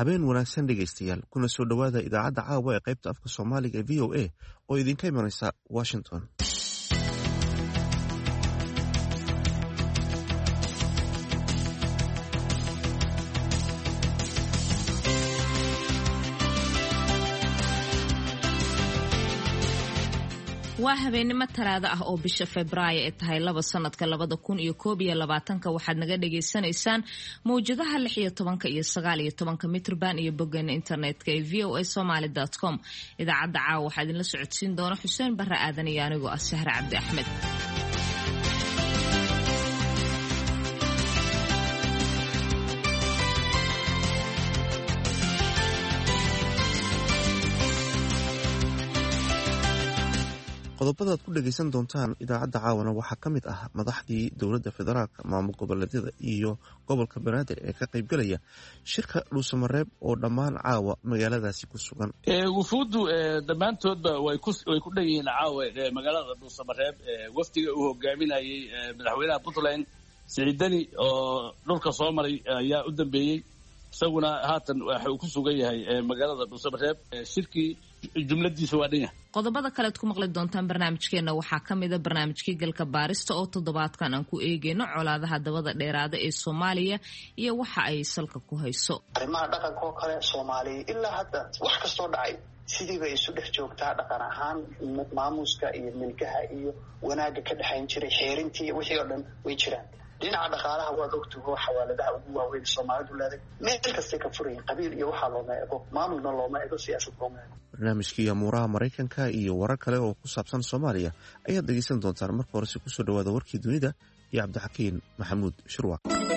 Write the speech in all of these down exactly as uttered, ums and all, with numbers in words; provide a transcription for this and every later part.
habeen wanaagsan dhegaystayaal kuna soo dhowaada idaacadda caawa ee qaybta afka soomaaliga ee v o a oo idinka imanaysa washington. waa habeenimo talaado ah oo bisha Febraayo ay tahay laba sanadka labada kun iyo koob iyo labaatanka waxaad naga dhageysanaysaan mawjadaha lix iyo tobanka iyo sagaal iyo tobanka mitrban iyo boggeena internetka ee v o a somali dot com. idaacadda caawa waxaa idinla socodsiin doona Xuseen Barre Aadan iyo anigoo ah Sahra Cabdi Axmed. qodobada aad ku dhagaysan doontaan idaacadda caawana waxaa ka mid ah madaxdii dowladda federaalka maamul goboleedyada iyo gobolka banaadir ee ka qaybgalaya shirka dhuusamareeb oo dhammaan caawa magaaladaasi ku sugan. wufuuddu dhammaantoodba way ku dhan yihiin caawa magaalada dhuusamareeb. wafdiga uu hogaaminayey madaxweynaha puntland siciidani oo dhulka soo maray ayaa u dambeeyey, isaguna haatan waxa uu ku sugan yahay magaalada dhuusamareeb. shirkii jumladiisa waa dhan yahay. qodobada kalead ku maqli doontaan barnaamijkeena waxaa ka mida barnaamijkii galka baarista oo toddobaadkan aan ku eegeyno colaadaha dabada dheeraada ee Soomaaliya iyo waxa ay salka ku hayso. arrimaha dhaqanka oo kale Soomaaliya ilaa hadda wax kastoo dhacay sidii bay isu dhex joogtaa, dhaqan ahaan maamuuska iyo milkaha iyo wanaagga ka dhexayn jiray, xeerintii wixii oo dhan way jiraan. dhinaca dhaqaalaha waad ogtahay xawaaladaha ugu waaweyn Soomaalidu leedahay meel kasta ka furayeen, qabiil iyo waxa looma eego, maamulna looma eego, siyaasad looma eego. barnaamijkii amuuraha Maraykanka iyo warar kale oo ku saabsan Soomaaliya ayaad dhegaysan doontaan. marka hore si ku soo dhawaada warkii dunida iyo Cabdixakiin Maxamuud Shirwa.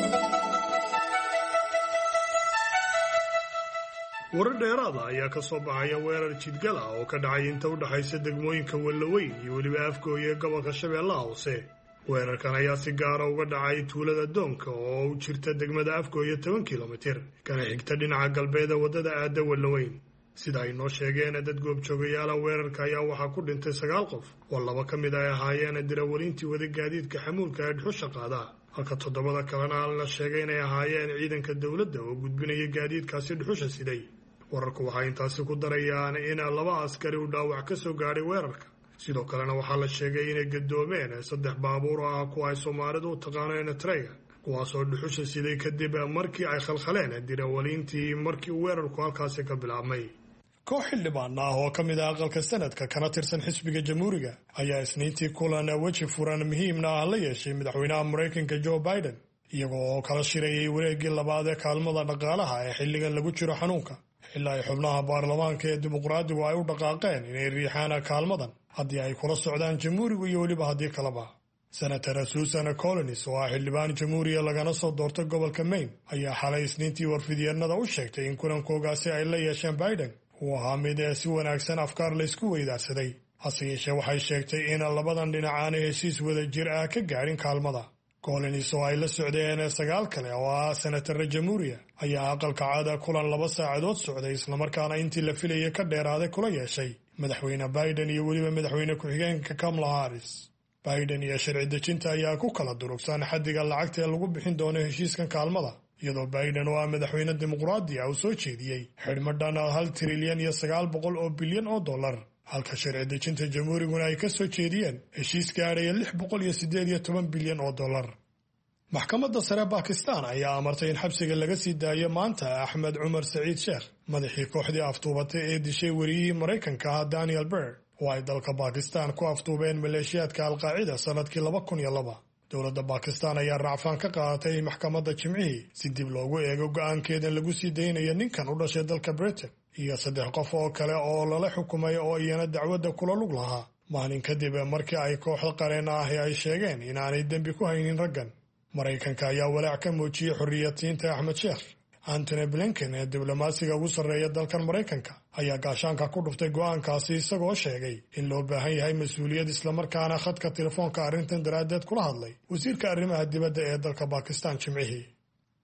warar dheeraada ayaa ka soo baxaya weerar jidgal ah oo ka dhacay inta u dhaxaysa degmooyinka Wallaweyn iyo weliba Afgooye ee gobolka Shabeellaha Hoose. weerarkan ayaa si gaara uga dhacay tuulada Doonka oo u jirta degmada Afgooye toban kilomitir kana xigta dhinaca galbeeda wadada aada Wallaweyn. sida ay noo sheegeen dad goobjoogayaal weerarka ayaa waxaa ku dhintay sagaal qof oo laba ka mid ay ahaayeen dirawaliintii wada gaadiidka xamuulka ee dhuxusha qaada, halka toddobada kalena la sheegay inay ahaayeen ciidanka dowladda oo gudbinaya gaadiidkaasi dhuxusha siday. wararku waxay intaasi ku darayaan in laba askari uu dhaawac ka soo gaadhay weerarka. sidoo kalena waxaa la sheegay inay gadoomeen saddex baabuur oo ah kuwa ay Soomaalidu u taqaaneen treyga, kuwaasoo dhuxusha siday kadib markii ay khalkhaleen dirawaliintii markii uu weerarku halkaasi ka bilaabmay. koox xildhibaan ah oo ka mid ah aqalka sanadka kana tirsan xisbiga jamhuuriga ayaa isniintii kulan weji furan muhiimna ah la yeeshay madaxweynaha Maraykanka Joe Biden, iyagoo oo kala shirayay wareegii labaad ee kaalmada dhaqaalaha ee xilligan lagu jiro xanuunka, ilaa ay xubnaha baarlamaanka ee dimuqraadigu ay u dhaqaaqeen inay riixaan kaalmadan haddii ay kula socdaan jamhuurigu iyo weliba haddii kaleba. senator Susan Collins oo ah xildhibaan jamhuuriya lagana soo doortay gobolka Maine ayaa xalay isniintii warfidyeenada u sheegtay in kulankoogaasi ay la yeesheen Biden uu ahaa mid ee si wanaagsan afkaar laysku weydaarsaday. hase yeeshee waxay sheegtay in labadan dhinac aanay heshiis wada jir ah ka gaadhin kaalmada. Collins oo ay la socdeen sagaal kale oo ah senator jamhuuriya ayaa aqalka caada kulan laba saacadood socday islamarkaana intii la filayay ka dheeraaday kula yeeshay madaxweyne Biden iyo weliba madaxweyne ku-xigeenka Kamala Harris. Biden iyo sharci dejinta ayaa ku kala durugsan xaddiga lacagta ee lagu bixin doono heshiiskan kaalmada, iyadoo Biden oo ah madaxweyne dimuqraadi ah uu soo jeediyey xidhmo dhan hal trilyan iyo sagaal boqol oo bilyan oo dollar, halka sharci dejinta jamhuuriguna ay ka soo jeediyeen heshiis gaadhaya lix boqol iyo siddeed iyo toban bilyan oo dollar. maxkamadda sare Bakistan ayaa amartay in xabsiga laga sii daayo maanta Axmed Cumar Saciid Sheekh, madaxii kooxdii aftuubatay ee dishay wariyihii Maraykanka ah Daniel Berr oo ay dalka Bakistan ku aftuubeen maleeshiyaadka Al-Qaacida sanadkii laba kun iyo laba. dowladda Bakistan ayaa racfaan ka qaadatay maxkamadda Jimcihii si dib loogu eego go'aankeeda lagu sii daynayo ninkan u dhashay dalka Britain iyo saddex qof oo kale oo lala xukumay oo iyana dacwadda kula lug lahaa, maalin kadib markii ay kooxda qareen ah ay sheegeen inaanay dembi ku haynin raggan. Maraykanka ayaa walaac ka muujiyey xorriyatiinta Axmed Sheekh. Antony Blinken ee diblomaasiga ugu sarreeya dalkan Maraykanka ayaa gaashaanka ku dhuftay go'aankaasi, isagoo sheegay in loo baahan yahay mas-uuliyad, islamarkaana khadka telefoonka arrintan daraaddeed kula hadlay wasiirka arrimaha dibadda ee dalka Bakistan Jimcihii.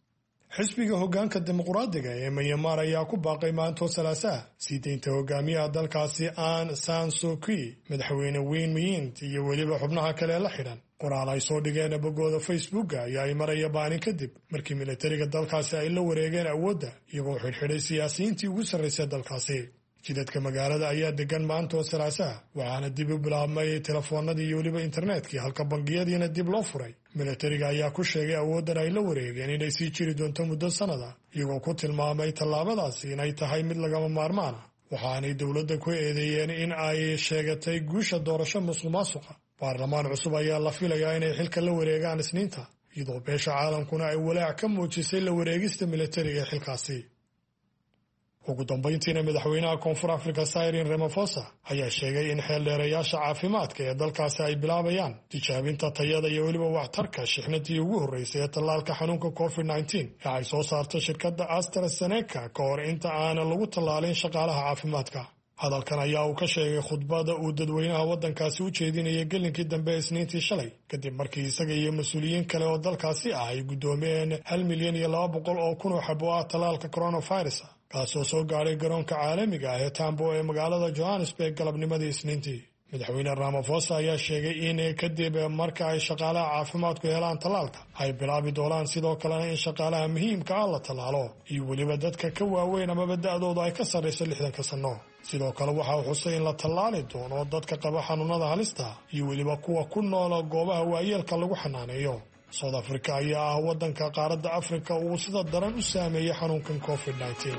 xisbiga hoggaanka dimuqraadiga ee Myanmar ayaa ku baaqay maanta Salaasaa sii deynta hogaamiyaha dalkaasi Aung San Suu Kyi, madaxweyne Win Myint iyo weliba xubnaha kale la xidhan. qoraal ay soo dhigeen bogooda Facebook ayaa ay maraya baanin kadib markii militariga dalkaasi ay la wareegeen awoodda iyagoo xidhxidhay siyaasiyiintii ugu sarreysay dalkaasi. jidadka magaalada ayaa degan maanta oo Salaasaa, waxaana dib u bilaabmay telefoonadii iyo weliba internetkii halka bangiyadiina dib loo furay. militariga ayaa ku sheegay awooddan ay la wareegeen inay sii jiri doonto muddo sannada, iyagoo ku tilmaamay tallaabadaasi inay tahay mid lagama maarmaan ah. waxaanay dowladda ku eedeeyeen in ay sheegatay guusha doorasho musuqmaasuqa. baarlamaan cusub ayaa la filayaa inay xilka la wareegaan Isniinta, iyadoo beesha caalamkuna ay walaac ka muujisay la wareegista militariga xilkaasi. ugu dambayntiina madaxweynaha koonfur Afrika Cyril Ramaphosa ayaa sheegay in xeeldheerayaasha caafimaadka ee dalkaasi ay bilaabayaan tijaabinta tayada iyo weliba waxtarka shixnadii ugu horreysay ee tallaalka xanuunka covid nineteen ee ay soo saarto shirkadda AstraZeneca ka hor inta aanan lagu tallaalin shaqaalaha caafimaadka. hadalkan ayaa uu ka sheegay khudbada uu dadweynaha waddankaasi u jeedinayay gelinkii dambe Isniintii shalay, kadib markii isaga iyo mas-uuliyiin kale oo dalkaasi ah ay guddoomiyeen hal milyan iyo laba boqol oo kun oo xabo ah tallaalka coronavirus, kaasoo soo gaadhay garoonka caalamiga ah ee Tambo ee magaalada Johannesburg galabnimadii Isniintii. madaxweyne Ramaphosa ayaa sheegay in kadib marka ay shaqaalaha caafimaadku helaan tallaalka ay bilaabi doonaan sidoo kalena in shaqaalaha muhiimka ah la tallaalo iyo weliba dadka ka waaweyn amaba da'dooda ay ka sarreyso lixdanka sano. sidoo kale waxa uu xusay in la tallaali doono dadka qaba xanuunada halista iyo weliba kuwa ku nool goobaha waayeelka lagu xanaaneeyo. South Africa ayaa ah waddanka qaaradda Afrika uu sida daran u saameeyay xanuunkan covid nineteen.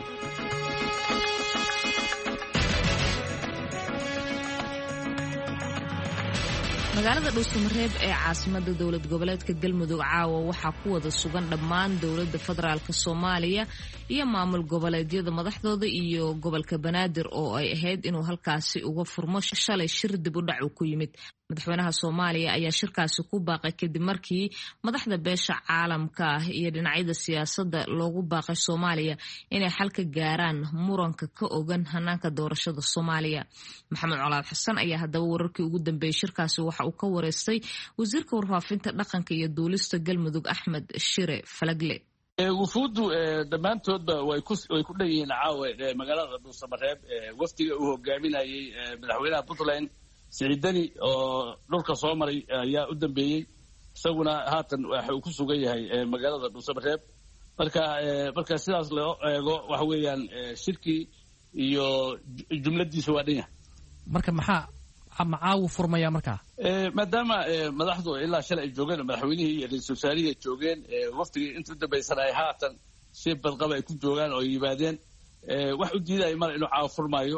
magaalada dhuusamareeb ee caasimada dowlad goboleedka galmudug caawa waxaa ku wada sugan dhammaan dowladda federaalk Soomaaliya iyo maamul goboleedyada madaxdooda iyo gobolka Banaadir oo ay ahayd inuu halkaasi uga furmo shalay shir dib u dhac ku yimid. madaxweynaha Soomaaliya ayaa shirkaasi ku baaqay kadib markii madaxda beesha caalamka ah iyo dhinacyada siyaasadda loogu baaqay Soomaaliya inay xal ka gaaraan muranka ka ogan hanaanka doorashada Soomaaliya. maxamed colaad xasan ayaa haddaba wararkii ugu dambeeyay shirkaasi waxa uu ka wareystay wasiirka warfaafinta dhaqanka iyo duulista Galmudug Axmed Shire Falagle. wufuuddu dhammaantoodba way ku way ku dhayihiin caawa magaalada dhuusamareeb wafdiga uu hogaaminayay madaxweynaha Puntland Siciidani oo dhulka soo maray ayaa u dambeeyay, isaguna haatan waxa uu ku sugan yahay magaalada dhuusamareeb. marka marka sidaas loo eego waxa weeyaan shirkii iyo jumladiisa waa dhan yahay. marka maxaa macaawu furmaya markaa maadaama madaxdu ilaa shalay ay joogeen, madaxweynihii iyo ra'iisul wasaarihii ay joogeen, waftigii intuu dambaysanay haatan si badqaba ay ku joogaan oo yimaadeen, wax u diiday mar inuu caawa furmaayo.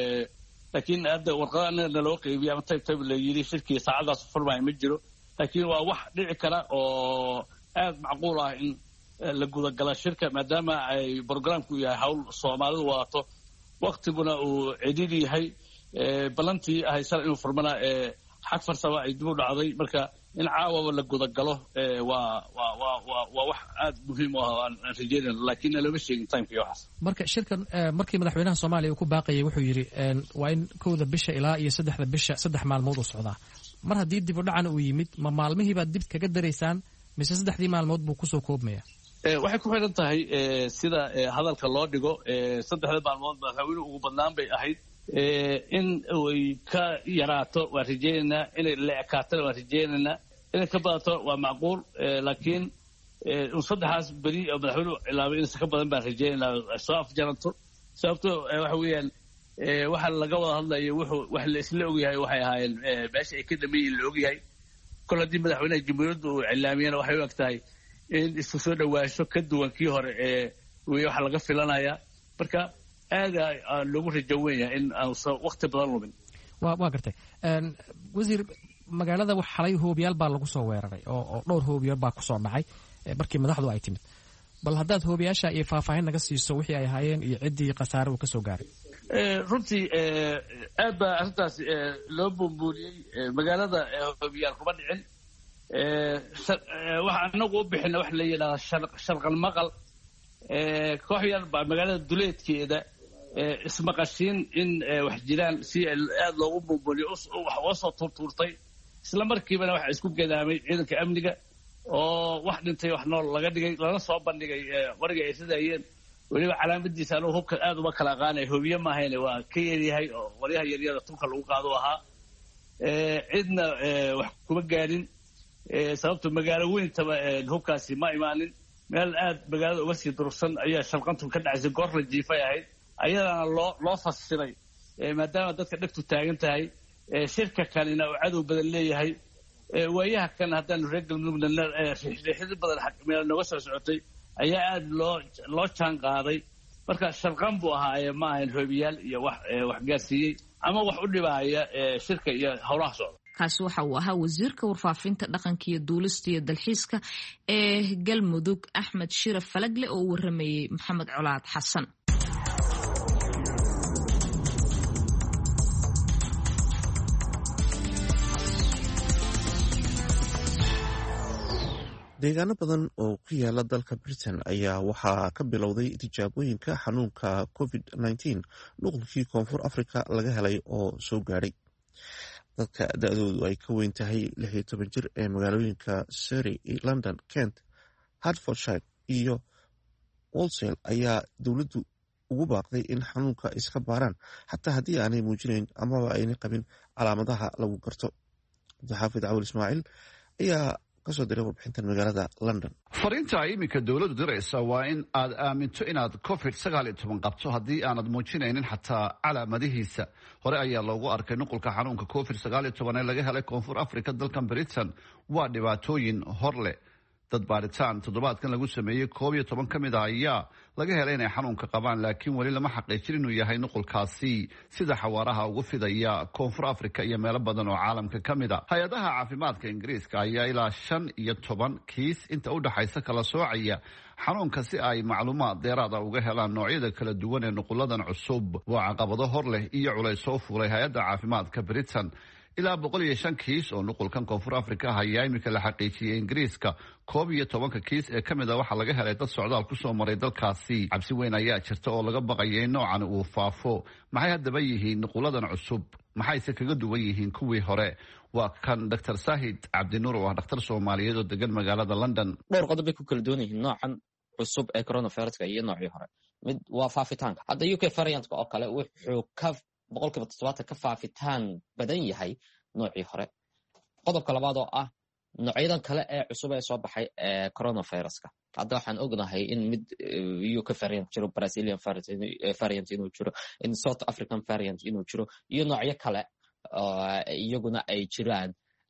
laakiin hadda warqada anaga loo qeybiya ama tayb tayb la yiri shirkii saacadaas furmaayo ma jiro, laakiin waa wax dhici kara oo aad macquul ah in la guda gala shirka maadaama ay programku yahay hawl Soomaalidu waato, waqtiguna uu cidhiidhi yahay. balantii ahay sal inuu furmana xag farsamo ay dib u dhacday, marka in caawaba la guda galo waa waa waa waa wax aad muhiim u ah aan rajeynayno, laakiin lama sheegin timeka iyo waxaas. marka shirkan markii madaxweynaha Soomaaliya uu ku baaqayay wuxuu yiri waa in kowda bisha ilaa iyo saddexda bisha saddex maalmood u socdaa. mar haddii dib u dhacan uu yimid, ma maalmihii baad dib kaga daraysaan mise saddexdii maalmood buu kusoo koobmaya? waxay ku xidhan tahay sida hadalka loo dhigo. saddexda maalmood madaxweynuhu ugu badnaan bay ahayd, in ay ka yaraato waan rajeynaynaa, inay la ekaatana waan rajeynaynaa, inay ka badato waa macquul, laakiin saddexaas beri oo madaxweynuhu cilaabay inaysan ka badan baan rajeynaynaa soo afjaranto. sababto waxa weeyaan waxa laga wada hadlayo wuxuu wax la isla ogyahay waxay ahaayeen meesha ay ka dhameeyeen la ogyahay. kol haddii madaxweynaha jamhuuriyadda uu cilaamiyana waxay u eg tahay in isku soo dhawaasho ka duwan kii hore wey waxa laga filanaya. marka aad loogu rajo weyn yahay in aan waqti badan lumin. waa waa gartay wasiir, magaalada wax xalay hoobiyaal baa lagu soo weeraray oo dhowr hoobiyaal baa ku soo dhacay markii madaxdu ay timid. bal haddaad hoobiyaasha iyo faahfaahin naga siiso wixii ay ahaayeen iyo ciddii khasaare uu ka soo gaaray. runtii aad baa arrintaas loo buunbuuniyey. magaalada hoobiyaal kuma dhicin. waxa anagu u bixina wax la yidhahda sharqal maqal. koox yar baa magaalada duleedkeeda ismaqashiin in wax jiraan si aad loogu buunbuuniyo wax oo soo turtuurtay. isla markiibana waxa isku gadaamay ciidanka amniga oo wax dhintay wax nool laga dhigay lana soo bandhigay qoriga ay sidayeen weliba calaamadiisa anuu hubka aad uma kala aqaanay hubiye maahayne waa ka yaryahay oo qoryaha yaryada tunka lagu qaado ahaa cidna wax kuma gaarin sababto magaalo weyntaba hubkaasi ma imaanin meel aad magaalada uga sii durugsan ayaa shalqantu ka dhacaysay goor la jiifay ahayd ayadana loo loo fasiray maadaama dadka dhegtu taagan tahay shirka kanina uu cadow badan leeyahay waayaha kan haddaan reer galmudugna riixriixid badan meel nooga soo socotay ayaa aad loo loo jaan qaaday marka shalqan buu ahaa ma ahayn hoobiyaal iyo wax wax gaarsiiyey ama wax u dhibaaya shirka iyo howlaha socda kaasi waxa uu ahaa wasiirka warfaafinta dhaqanka iyo duulista iyo dalxiiska ee galmudug axmed shiraf falagle oo u waramayey maxamed colaad xasan. deegaano badan oo ku yaala dalka britain ayaa waxaa ka bilowday tijaabooyinka xanuunka covid nneteen nuqulkii koonfur africa laga helay oo soo gaadhay dadka da-doodu ay ka weyn tahay lix iyo toban jir ee magaalooyinka surrey london kent hertfordshire iyo walsall ayaa dowladdu ugu baaqday in xanuunka iska baaraan xataa haddii aanay muujinayn amaba aynay qabin calaamadaha lagu garto. abdixaafid cawil ismaaciil ayaa kasoo diray warbixintan magaalada london. fariinta iminka dowladdu diraysa waa in aad aaminto inaad covid sagaal iyo toban qabto haddii aanad muujinaynin xataa calaamadihiisa. hore ayaa loogu arkay nuqulka xanuunka covid sagaal iyo toban ee laga helay koonfur africa dalkan britain waa dhibaatooyin hor leh. dad baaritaan toddobaadkan lagu sameeyey koob iyo toban ka mid a ayaa laga helay inay xanuunka qabaan laakiin weli lama xaqiijin inuu yahay nuqulkaasi sida xawaaraha ugu fidaya koonfur africa iyo meelo badan oo caalamka ka mid a. hay-adaha caafimaadka ingiriiska ayaa ilaa shan iyo toban kiis inta u dhaxaysa kala soocaya xanuunka si ay macluumaad dheeraada uga helaan noocyada kala duwan ee nuquladan cusub. waa caqabado hor leh iyo culays soo fuulay hay-adda caafimaadka britain. ilaa boqol iyo shan kiis oo nuqulkan koonfur africa ah ayaa iminka la xaqiijiyey ingiriiska. koob iyo tobanka kiis ee ka mid a waxaa laga helay dad socdaal ku soo maray dalkaasi. cabsi weyn ayaa jirta oo laga baqaya in noocan uu faafo. maxay haddaba yihiin nuquladan cusub? maxayse kaga duwan yihiin kuwii hore? waa kan doctor saahid cabdinuur oo ah dhakhtar soomaaliyeed oo degan magaalada london. dhowr qodob bay ku kala duwan yihiin noocan cusub ee coronaviruska iyo noocii hore. mid waa faafitaanka. hadda u k variantka oo kale wuxuu ka boqolkiiba toddobaatan ka faafitaan badan yahay noocii hore. qodobka labaad oo ah noocyadan kale ee cusub ee soo baxay ee coronaviruska. hadda waxaan ognahay in mid u k variant jiro, brazilian variant inuu jiro, in south african variant inuu jiro iyo noocyo kale iyaguna ay jiraan.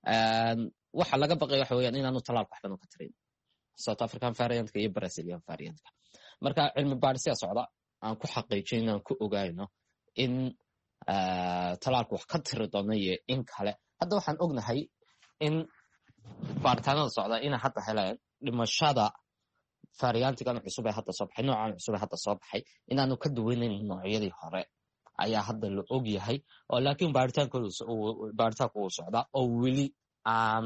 waxa laga baqay waxa weeyaan inaanu talaalka waxban ka tarin south african variantka iyo brazilian variantka. marka cilmi baadhisya socda aan ku xaqiijin inaan ku ogaano in talaalku wax ka tiri doono iyo in kale. hadda waxaan ognahay in baaritaanada socda inay hadda heleen dhimashada variantigan cusub ee hadda soo baxay, noocan cusub ee hadda soo baxay inaanu ka duwanayn noocyadii hore ayaa hadda la og yahay. oo laakiin baaritaanku uu socdaa oo weli aan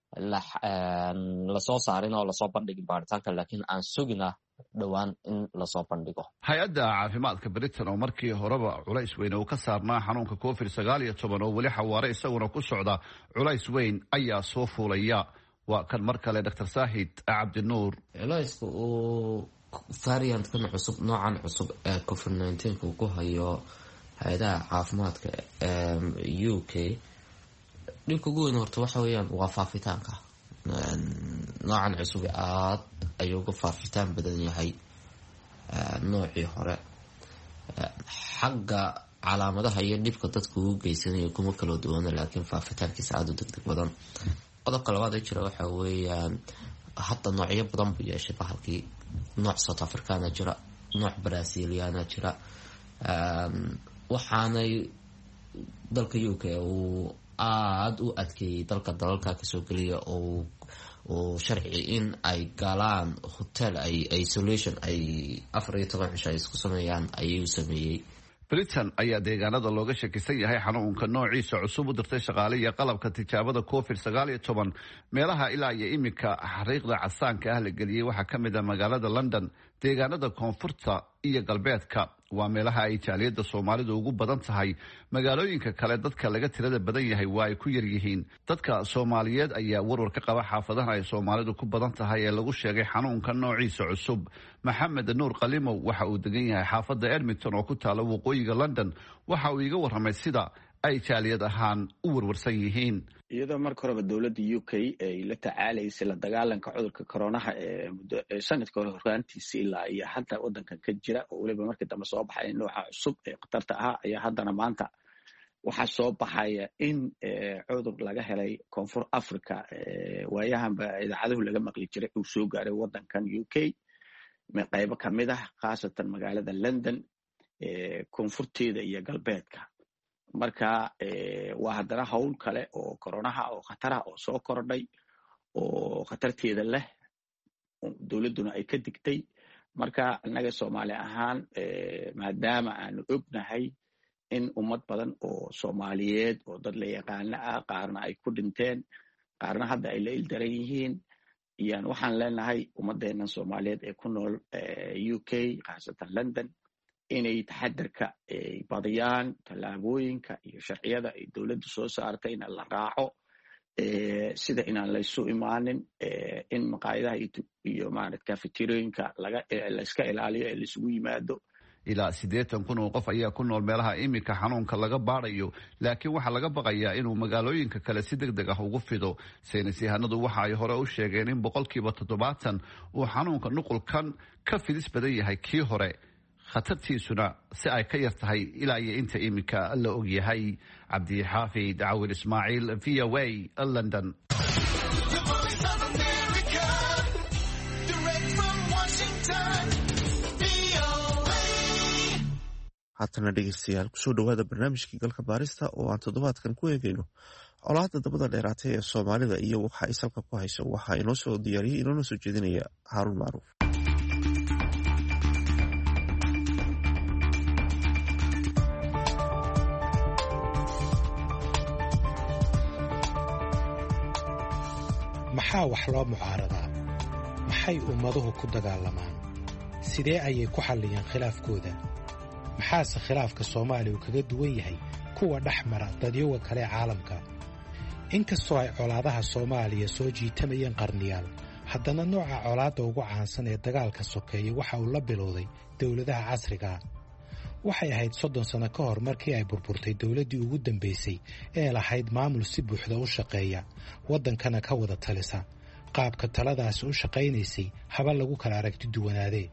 lasoo saarin oo lasoo bandhigin baaritaanka, laakiin aan sugina dhowaan in lasoo bandhigo. hay-adda caafimaadka britain oo markii horeba culays weyn uu ka saarnaa xanuunka covid sagaal iyo toban oo weli xawaare isaguna ku socda culays weyn ayaa soo fuulaya. waa kan mar kale doctor saahid cabdinuur. culayska uu variantkan cusub noocan cusub ee covid nineteen uu ku hayo hay-adaha caafimaadka u k dhibka ugu weyn horta waxa weeyaan waa faafitaanka. noocan cusub aad ayuu uga faafitaan badan yahay noocii hore. xagga calaamadaha iyo dhibka dadka ugu geysanayo kuma kala duwana, laakiin faafitaankiisa aada u degdeg badan. qodobka labaad ee jira waxa weeyaan hadda noocyo badan buu yeeshay bahalkii. nooc south africana jira, nooc braziliana jira. waxaanay dalka u k uu aada u adkeeyey dalka dalalka kasoo geliya oo oo sharci in ay galaan hotel ay isolation ay afar iyo toban cisho ay isku sameeyaan ayuu sameeyey. britain ayaa deegaanada looga shakisan yahay xanuunka noociisa cusub u dirtay shaqaale iyo qalabka tijaabada covid sagaal iyo toban. meelaha ilaa iyo iminka xariiqda casaanka ah la geliyey waxaa ka mid a magaalada london, deegaanada koonfurta iyo galbeedka. waa meelaha ay jaaliyadda soomaalidu ugu badan tahay. magaalooyinka kale dadka laga tirada badan yahay waa ay ku yar yihiin. dadka soomaaliyeed ayaa warwar ka qaba xaafadaha ay soomaalidu ku badan tahay ee lagu sheegay xanuunka noociisa cusub. maxamed nuur qalimow waxa uu degan yahay xaafadda edmonton oo ku taala waqooyiga london. waxa uu iga warramay sida ay jaaliyad ahaan u warwarsan yihiin. iyadoo marka horeba dowladda u k ay la tacaalaysay la dagaalanka cudurka coronaha ee muddo sanadka hore horraantiisa ilaa iyo hadda waddankan ka jira oo weliba markii dambe soo baxay nooca cusub ee khatarta ahaa ayaa haddana maanta waxaa soo baxaya in cudur laga helay koonfur africa waayahanba idaacaduhu laga maqli jiray uu soo gaaray waddankan u k qaybo ka mid ah khaasatan magaalada london koonfurteeda iyo galbeedka. marka waa haddana howl kale oo koronaha oo khatara oo soo kordhay oo khatarteeda leh dowladduna ay ka digtay. marka innaga soomaali ahaan maadaama aanu ognahay in ummad badan oo soomaaliyeed oo dad la yaqaano ah qaarna ay ku dhinteen qaarna hadda ay la ildaran yihiin iyaan waxaan leenahay ummadeennan soomaaliyeed ee ku nool u k khaasatan london inay taxadarka ay badiyaan tallaabooyinka iyo sharciyada ay dowladdu soo saartay in la raaco sida inaan laysu imaanin in maqaayadaha iyo maarata kafeterooyinka laga layska ilaaliyo ee laisugu yimaado. ilaa siddeetan kun oo qof ayaa ku nool meelaha iminka xanuunka laga baarayo laakiin waxaa laga baqayaa inuu magaalooyinka kale si deg deg ah ugu fido. saynis yahanadu waxa ay hore u sheegeen in boqolkiiba toddobaatan uu xanuunka nuqulkan ka fidis badan yahay kii hore, khatartiisuna si ay ka yar tahay ilaa iyo inta iminka la og yahay. cabdixaafid cawil ismaaciil, v o a, london. haatana dhegeystayaal kusoo dhawaada barnaamijkii galka baarista oo aan toddobaadkan ku eegayno colaadda dabada dheeraatay ee soomaalida iyo waxa ay salka ku hayso. waxaa inoo soo diyaariyey inoona soo jeedinaya haaruun macruuf. maxaa wax loo mucaaradaa? maxay ummaduhu ku dagaalamaan? sidee ayay ku xalliyeen khilaafkooda? maxaase khilaafka soomaaliya uu kaga duwan yahay kuwa dhex mara dadyoga kale ee caalamka? inkastoo ay colaadaha soomaaliya soo jiitamayeen qarniyaal, haddana nooca colaadda ugu caansan ee dagaalka sokeeye waxa uu la bilowday dowladaha casrigaa. waxay ahayd soddon sanno ka hor markii ay burburtay dowladdii ugu dambaysay ee lahayd maamul si buuxda u shaqeeya, waddankana ka wada talisa. qaabka taladaasi u shaqaynaysay haba lagu kala aragti duwanaadee.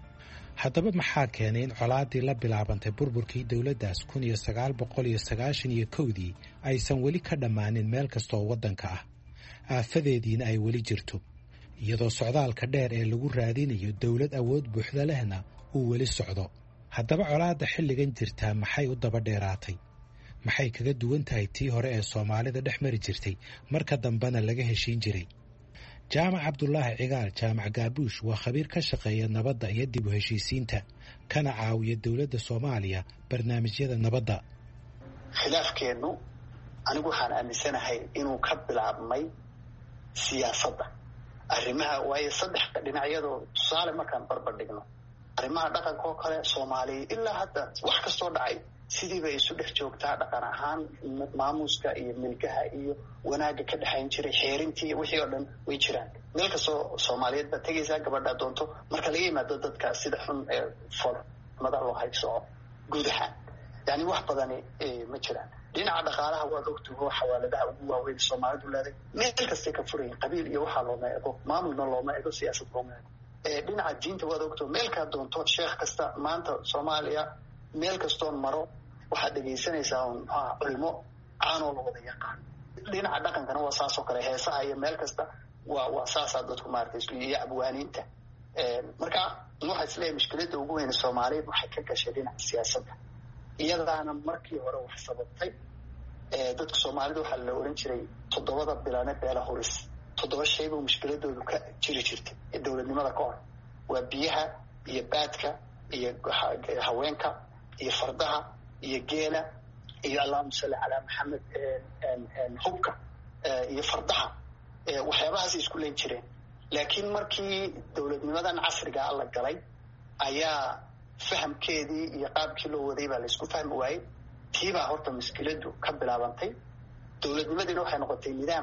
haddaba maxaa keenay in colaaddii la bilaabantay burburkii dowladdaas kun iyo sagaal boqol iyo sagaashan iyo kowdii aysan weli ka dhammaanin meel kastooo waddanka ah, aafadeediina ay weli jirto, iyadoo socdaalka dheer ee lagu raadinayo dowlad awood buuxda lehna uu weli socdo? haddaba colaadda xilligan jirtaa maxay u daba dheeraatay? maxay kaga duwan tahay tii hore ee soomaalida dhex mari jirtay marka dambena laga heshiin jiray? jaamac cabdulaahi cigaal jaamac gaabuush waa khabiir ka shaqeeya nabadda iyo dib u heshiisiinta, kana caawiya dowladda soomaaliya barnaamijyada nabadda. khilaafkeennu anigu waxaan aaminsanahay inuu ka bilaabmay siyaasadda arrimaha, waayo saddex dhinacyadoo tusaale markaan barbar dhigno arrimaha dhaqanka oo kale soomaaliya ilaa hadda wax kastoo dhacay sidii bay isu dhex joogtaa dhaqan ahaan, maamuuska iyo milkaha iyo wanaagga ka dhexayn jiray, xeerintii wixii oo dhan way jiraan. meel kastoo soomaaliyeed baad tegaysaa gabadhaa doonto marka laga yimaado dadka sida xun ee foolmada loo haybsoco guud ahaan, yani wax badani ma jiraan. dhinaca dhaqaalaha waad ogtuho xawaaladaha ugu waaweyn soomaalidu leeday meel kastay ka furayin, qabiil iyo waxaa looma ego, maamulna looma ego, siyaasad looma ego. dhinaca diinta waad ogto meelkaa doonto sheekh kasta maanta soomaaliya meel kastoon maro waxaad dhegaysanaysaa un mxuaha culimo caanoo la wada yaqaan. dhinaca dhaqankana waa saasoo kale, heesaha iyo meel kasta waa waa saasaa dadku maarata isku iyo abwaaniinta. marka waxaa isleeyahay mushkiladda ugu weyne soomaaliyeed waxay ka gashay dhinaca siyaasadda, iyadaana markii hore wax sababtay. dadka soomaalida waxaa la oran jiray toddobada bilane beela huris, toddoba shay buu mushkiladoodu ka jiri jirtay ee dowladnimada ka hor. waa biyaha iyo baadka iyo haweenka iyo fardaha iyo geela iyo allahuma salli calaa maxamed hubka iyo fardaha, waxyaabahaasay isku leen jireen. laakiin markii dowladnimadan casrigaa la galay ayaa fahamkeedii iyo qaabkii loo waday baa laysku fahmi waayey. tiibaa horta mushkiladu ka bilaabantay. dowladnimadiina waxay noqotay nidaam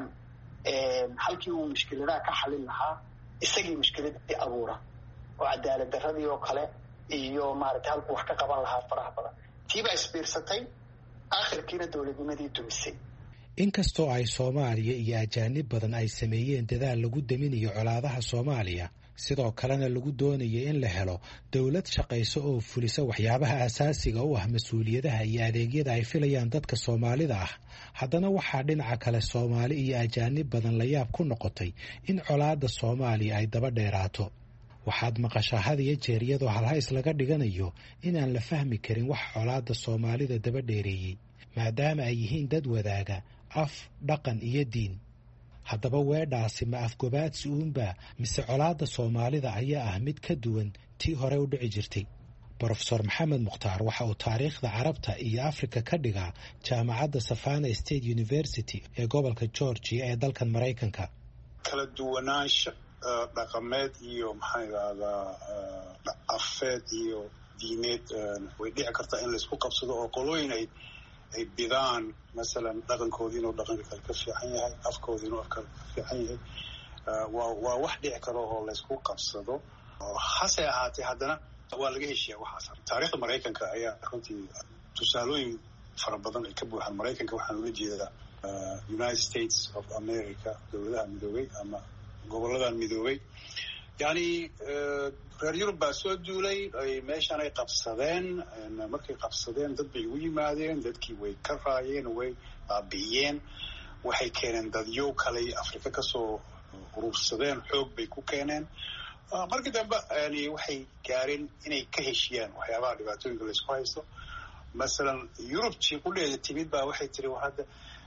halkii uu mushkiladaha ka xalin lahaa isagii mushkiladii abuura oo cadaalad darradii oo kale iyo maaragtay halkuu wax ka qaban lahaa faraha badan. tiibaa isbiirsatay, aakhirkiina dowladnimadii dumisay. inkastoo ay soomaaliya iyo ajaanib badan ay sameeyeen dadaal lagu daminayo colaadaha soomaaliya, sidoo kalena lagu doonayo in la helo dowlad shaqayso oo fulisa waxyaabaha asaasiga u ah mas-uuliyadaha iyo adeegyada ay filayaan dadka Soomaalida ah, haddana waxaa dhinaca kale Soomaali iyo ajaanib badan la yaab ku noqotay in colaada Soomaaliya ay daba dheeraato. waxaad maqashaa had iyo jeer iyadoo halhays laga dhiganayo inaan la fahmi karin wax colaada Soomaalida daba dheereeyey, maadaama ay yihiin dad wadaaga af, dhaqan iyo diin. haddaba weedhaasi ma afgobaadsi uunba mise colaada Soomaalida ayaa ah mid ka duwan tii hore u dhici jirtay? Professor Maxamed Mukhtaar waxa uu taariikhda Carabta iyo Afrika ka dhigaa jaamacadda Savannah State University ee gobolka Georgia ee dalkan Maraykanka. kala duwanaansho dhaqameed iyo maxaa yidhaahdaa afeed iyo diineed way dhici kartaa in laysku qabsado oo qolooyin ay ay bidaan masalan dhaqankoodii inuu dhaqanka kale ka fiican yahay, afkoodii inuu afka ka fiican yahay. waa waa wax dhici karo oo laysku qabsado. hase ahaatee haddana waa laga heshiyaa waxaas. taariikhda Maraykanka ayaa runtii tusaalooyin fara badan ay ka buuxaan. Maraykanka waxaan ula jeedaa United States of America, dowladaha midoobay ama goboladan midoobay. yani reer Yurub baa soo duulay, ay meeshan ay qabsadeen. markay qabsadeen dad bay u yimaadeen, dadkii way ka raayeen, way baabi'iyeen. waxay keeneen dadyo kale Afrika kasoo urursadeen, xoog bay ku keeneen. markii dambe yani waxay gaareen inay ka heshiyaan waxyaabaha dhibaatooyinka laysku haysto. masalan Yurubtii qudheeda timid baa waxay tiri hadda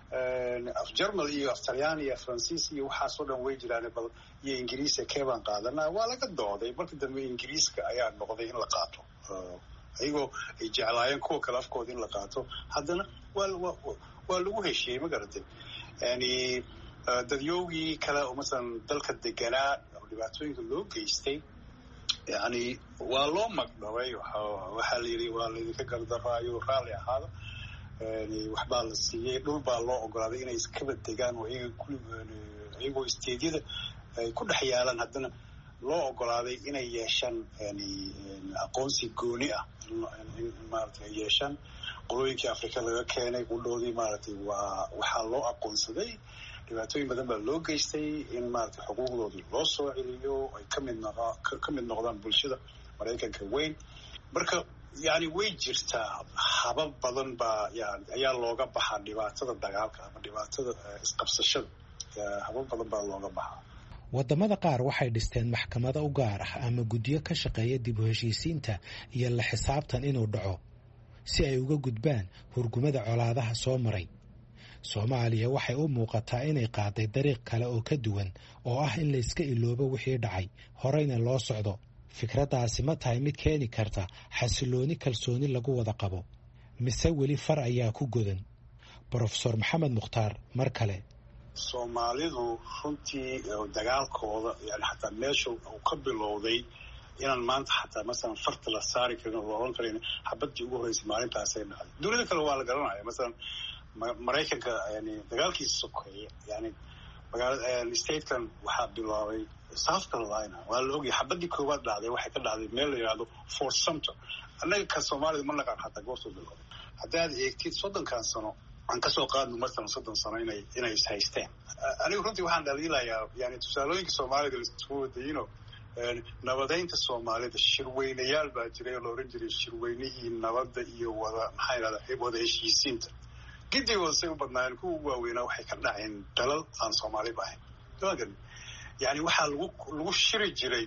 af Jarmal iyo af Talyaani iyo Faransiis iyo waxaasoo dhan way jiraan, bal iyo Ingiriiska keebaan qaadanaa. waa laga dooday. markii dambe Ingiriiska ayaa noqday in la qaato, ayagoo ay jeclaayeen kuwa kale afkooda in la qaato. haddana waa waa lagu heshiyey, ma garatay. yani dadyoogii kale oo masalan dalka deganaa dhibaatooyinka loo geystay yani waa loo magdhabay. waxaa la yidhi waa laydinka gardaraayo, raalli ahaada. waxbaa la siiyey, dhul baa loo ogolaaday inay iskaba degaan oo iyagoo isteedyada ay ku dhex yaalaan, haddana loo ogolaaday inay yeeshaan aqoonsi gooni ah, maaragtay ay yeeshaan. qolooyinkii Afrika laga keenay qudhoodii maaragtay waa waxaa loo aqoonsaday. dhibaatooyin badan baa loo geystay in maaragtay xuquuqdoodii loo soo celiyo, ay ka mid noqo ka mid noqdaan bulshada Maraykanka weyn. marka yani way jirtaa habab badan baa yani ayaa looga baxaa dhibaatada dagaalka ama dhibaatada isqabsashada. habab badan baa looga baxaa. wadamada qaar waxay dhisteen maxkamado u gaar ah ama guddiyo ka shaqeeya dib u heshiisiinta iyo la xisaabtan inuu dhaco si ay uga gudbaan hurgumada colaadaha soo maray. Soomaaliya waxay u muuqataa inay qaaday dariiq kale oo ka duwan oo ah in la iska iloobo wixii dhacay, horeyna loo socdo. fikraddaasi ma tahay mid keeni karta xasilooni kalsooni lagu wada qabo, mise weli far ayaa ku godan? Professor Maxamed Mukhtaar mar kale. Soomaalidu runtii dagaalkooda yani xataa meesha uu ka bilowday inaan maanta xataa masalan farta la saari karin oo oran karin xabadii ugu horeysay maalintaasay dhacday. dunida kale waa la garanaya. masalan Maraykanka yani dagaalkiisa sokeeye yani magaalada statekan waxaa bilaabay South Carolina. waa la ogyahay xabadii koowaad dhacday waxay ka dhacday meel la yidhaahdo Fort Sumter. annaga ka Soomaalida ma naqaan xataa goortuu bilowday. haddaad eegtid soddonkan sano aan kasoo qaadno masalan soddon sano inay inay is haysteen. anigu runtii waxaan dhaliilayaa yani tusaalooyinka Soomaalida laisku wadayino nabadeynta Soomaalida shirweynayaal baa jiray oo la oran jiray shirweynihii nabadda iyo wada maxaa yidhahdaa wada heshiisiinta. gidigooda say u badnaayeen kuwa ugu waaweynaa waxay ka dhaceen dalal aan Soomaaliba ahayn. yani waxaa lagu lagu shiri jiray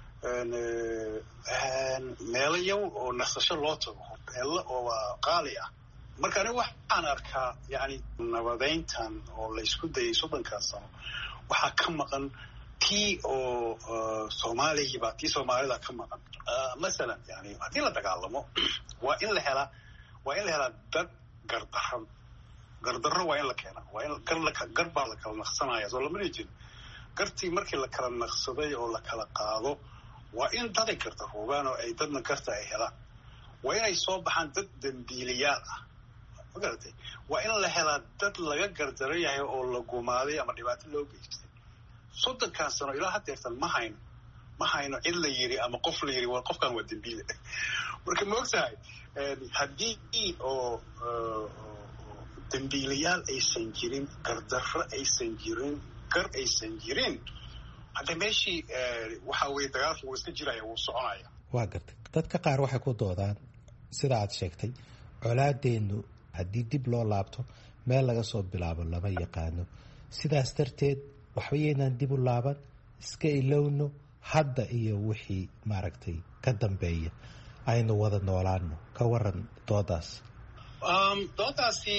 meelo yaw oo nasasho loo tago, meelo oo qaali ah. marka anigu waxaan arkaa yani nabadeyntan oo la isku dayay soddonkan sano waxaa ka maqan tii oo Soomaaliyiba tii Soomaalida ka maqan. masalan yani haddii la dagaalamo waa in la helaa waa in la helaa dad gardaran gardarro waa in la keenaa. waa in gar la gar baa la kala naqsanaya soo lama leejin. gartii markii la kala naqsaday oo la kala qaado waa in daday garta hoogaan oo ay dadna garta ay helaan. waa inay soo baxaan dad dambiilayaal ah magaratay waa in la helaa dad laga gardaran yahay oo la gumaaday ama dhibaato loo geystay soddonkan sano ilaa haddeertan ma hayno ma hayno cid la yiri ama qof la yiri waa qofkan waa dambiile marka ma ogtahay haddii oo dambiilayaal aysan jirin gardarro aysan jirin gar aysan jirin hadda meeshii waxa weye dagaalka wuu iska jiraya wuu soconaya waa gartay dadka qaar waxay ku doodaan sida aad sheegtay colaadeenu haddii dib loo laabto meel laga soo bilaabo lama yaqaano sidaas darteed waxba yaynaan dib u laaban iska ilowno hadda iyo wixii maaragtay ka dambeeya aynu wada noolaano ka waran doodaas doodaasi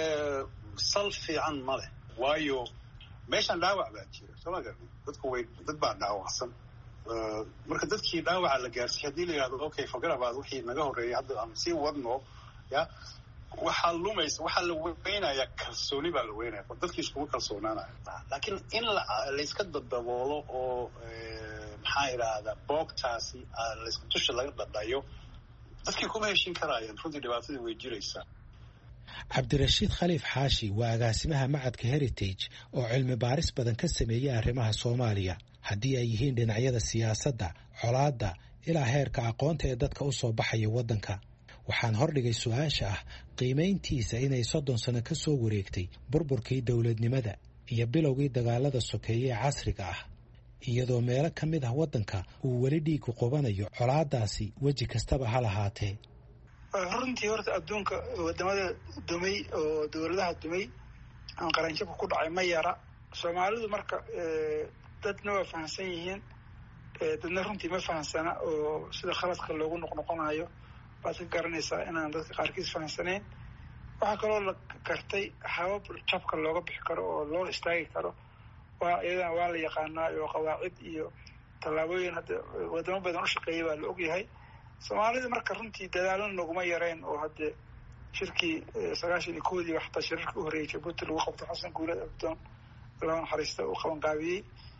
sal fiican ma leh waayo meeshaan dhaawac baa jira soo ma garni dadku way dad baa dhaawacsan marka dadkii dhaawaca la gaarsiiy haddii la yidhahdo okay forgetabout wixii naga horreeyay hadda aan sii wadno ya waxaa lumaysa waxaa la weynayaa kalsooni baa la weynaya dadkii iskuma kalsoonaanaya laakiin in layska dadaboolo oo maxaa idhaahdaa boogtaasi layska dusha laga dhadhayo dadkii kuma heshin karaayaan runtii dhibaatadii way jiraysaa cabdirashiid khaliif xaashi waa agaasimaha macadka heritage oo cilmi baaris badan ka sameeyey arrimaha soomaaliya haddii ay yihiin dhinacyada siyaasadda colaadda ilaa heerka aqoonta ee dadka u soo baxaya waddanka waxaan hordhigay su-aasha ah qiimayntiisa inay soddon sano ka soo wareegtay burburkii dowladnimada iyo bilowgii dagaalada sokeeye ee casriga ah iyadoo meelo ka mid ah waddanka uu weli dhiigu qubanayo colaadaasi weji kastaba ha lahaatee runtii horta adduunka wadamada dumay oo dowladaha dumay aan qaranjabka ku dhacay ma yara soomaalidu marka dadna waa fahamsan yihiin dadna runtii ma fahamsana oo sida khaladka loogu noqnoqonayo baad ka garanaysaa inaan dadka qaarkiis fahamsanayn waxaa kaloo la gartay habab jabka looga bixi karo oo loo istaagi karo waa iyadana waa la yaqaanaa oo qawaacid iyo tallaabooyin hadda wadamo badan u shaqeeyay baa la ogyahay soomaalida marka runtii dadaalana naguma yareen oo hadde shirkii sagaashan iyo koodii xataa shirarkii u horreeyay jabuuti lagu qabto xasan guulad abdoon laba naxariista uu qabanqaabiyey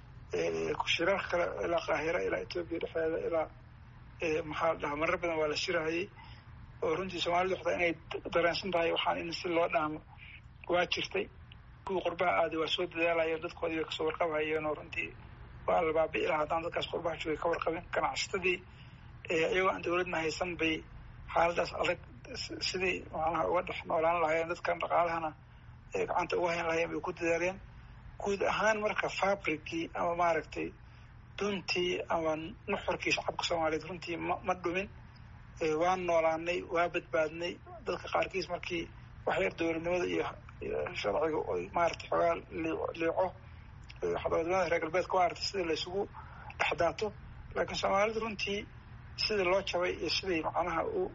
shirarka kale ilaa qaahira ilaa etoobiya dhexdeeda ilaa maxaa la dhahaa marar badan waa la shirahayay oo runtii soomaalidu waxtaa inay dareensan tahay waxaan in si loo dhaamo waa jirtay kuwii qurbaha aaday waa soo dadaalayeen dadkoodii bay kasoo warqabhayeen oo runtii waa la baabi'i lahaa haddaan dadkaas qurbaha joogay ka warqabin ganacsatadii iyagoo aan dawladna haysan bay xaaladaas adag sidii macnaha uga dhex noolaan lahaayeen dadkan dhaqaalahana gacanta uga hayn lahayen bay ku dadaaleen guud ahaan marka fabricii ama maaragtay duntii ama nuxurkii shacabka soomaaliyeed runtii ma ma dhumin waan noolaanay waa badbaadnay dadka qaarkiis markii waxyar dowladnimada iyo sharciga oy maaragtay xoogaa liico wadamada reer galbeedka waa aragtay sida laysugu dhexdaato laakiin soomaalidu runtii sidii loo jabay iyo siday macnaha u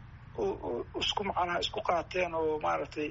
u isku macnaha isku qaateen oo maaragtay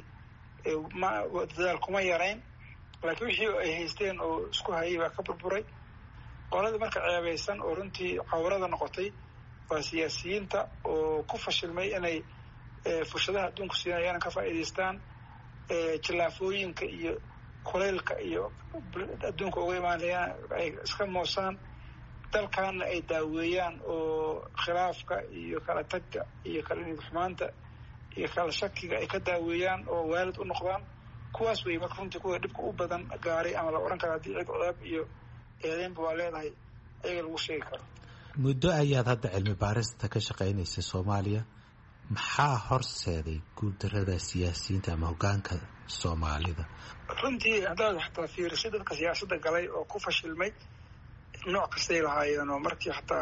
ma dadaal kuma yarayn laakiin wixii ay haysteen oo isku hayay baa ka burburay qolada marka ceebaysan oo runtii cawrada noqotay waa siyaasiyiinta oo ku fashilmay inay fursadaha adduunku siinayaan ka faa'iidaystaan jilaafooyinka iyo kulaylka iyo adduunka uga imaanayaan ay iska moosaan dalkaana ay daaweeyaan oo khilaafka iyo kala tagga iyo kala nidxumaanta iyo kala shakiga ay ka daaweeyaan oo waalid u noqdaan kuwaas wey marka runtii kuwa dhibka u badan gaaray ama la odhan kara haddii cid cadaab iyo eedeynba waa leedahay ayaga lagu sheegi karo muddo ayaad hadda cilmi baarista ka shaqaynaysay soomaaliya maxaa horseeday guuldarrada siyaasiyiinta ama hoggaanka soomaalida runtii haddaad xataa fiirisay dadka siyaasadda galay oo ku fashilmay nooc kastay lahaayeen oo markii xataa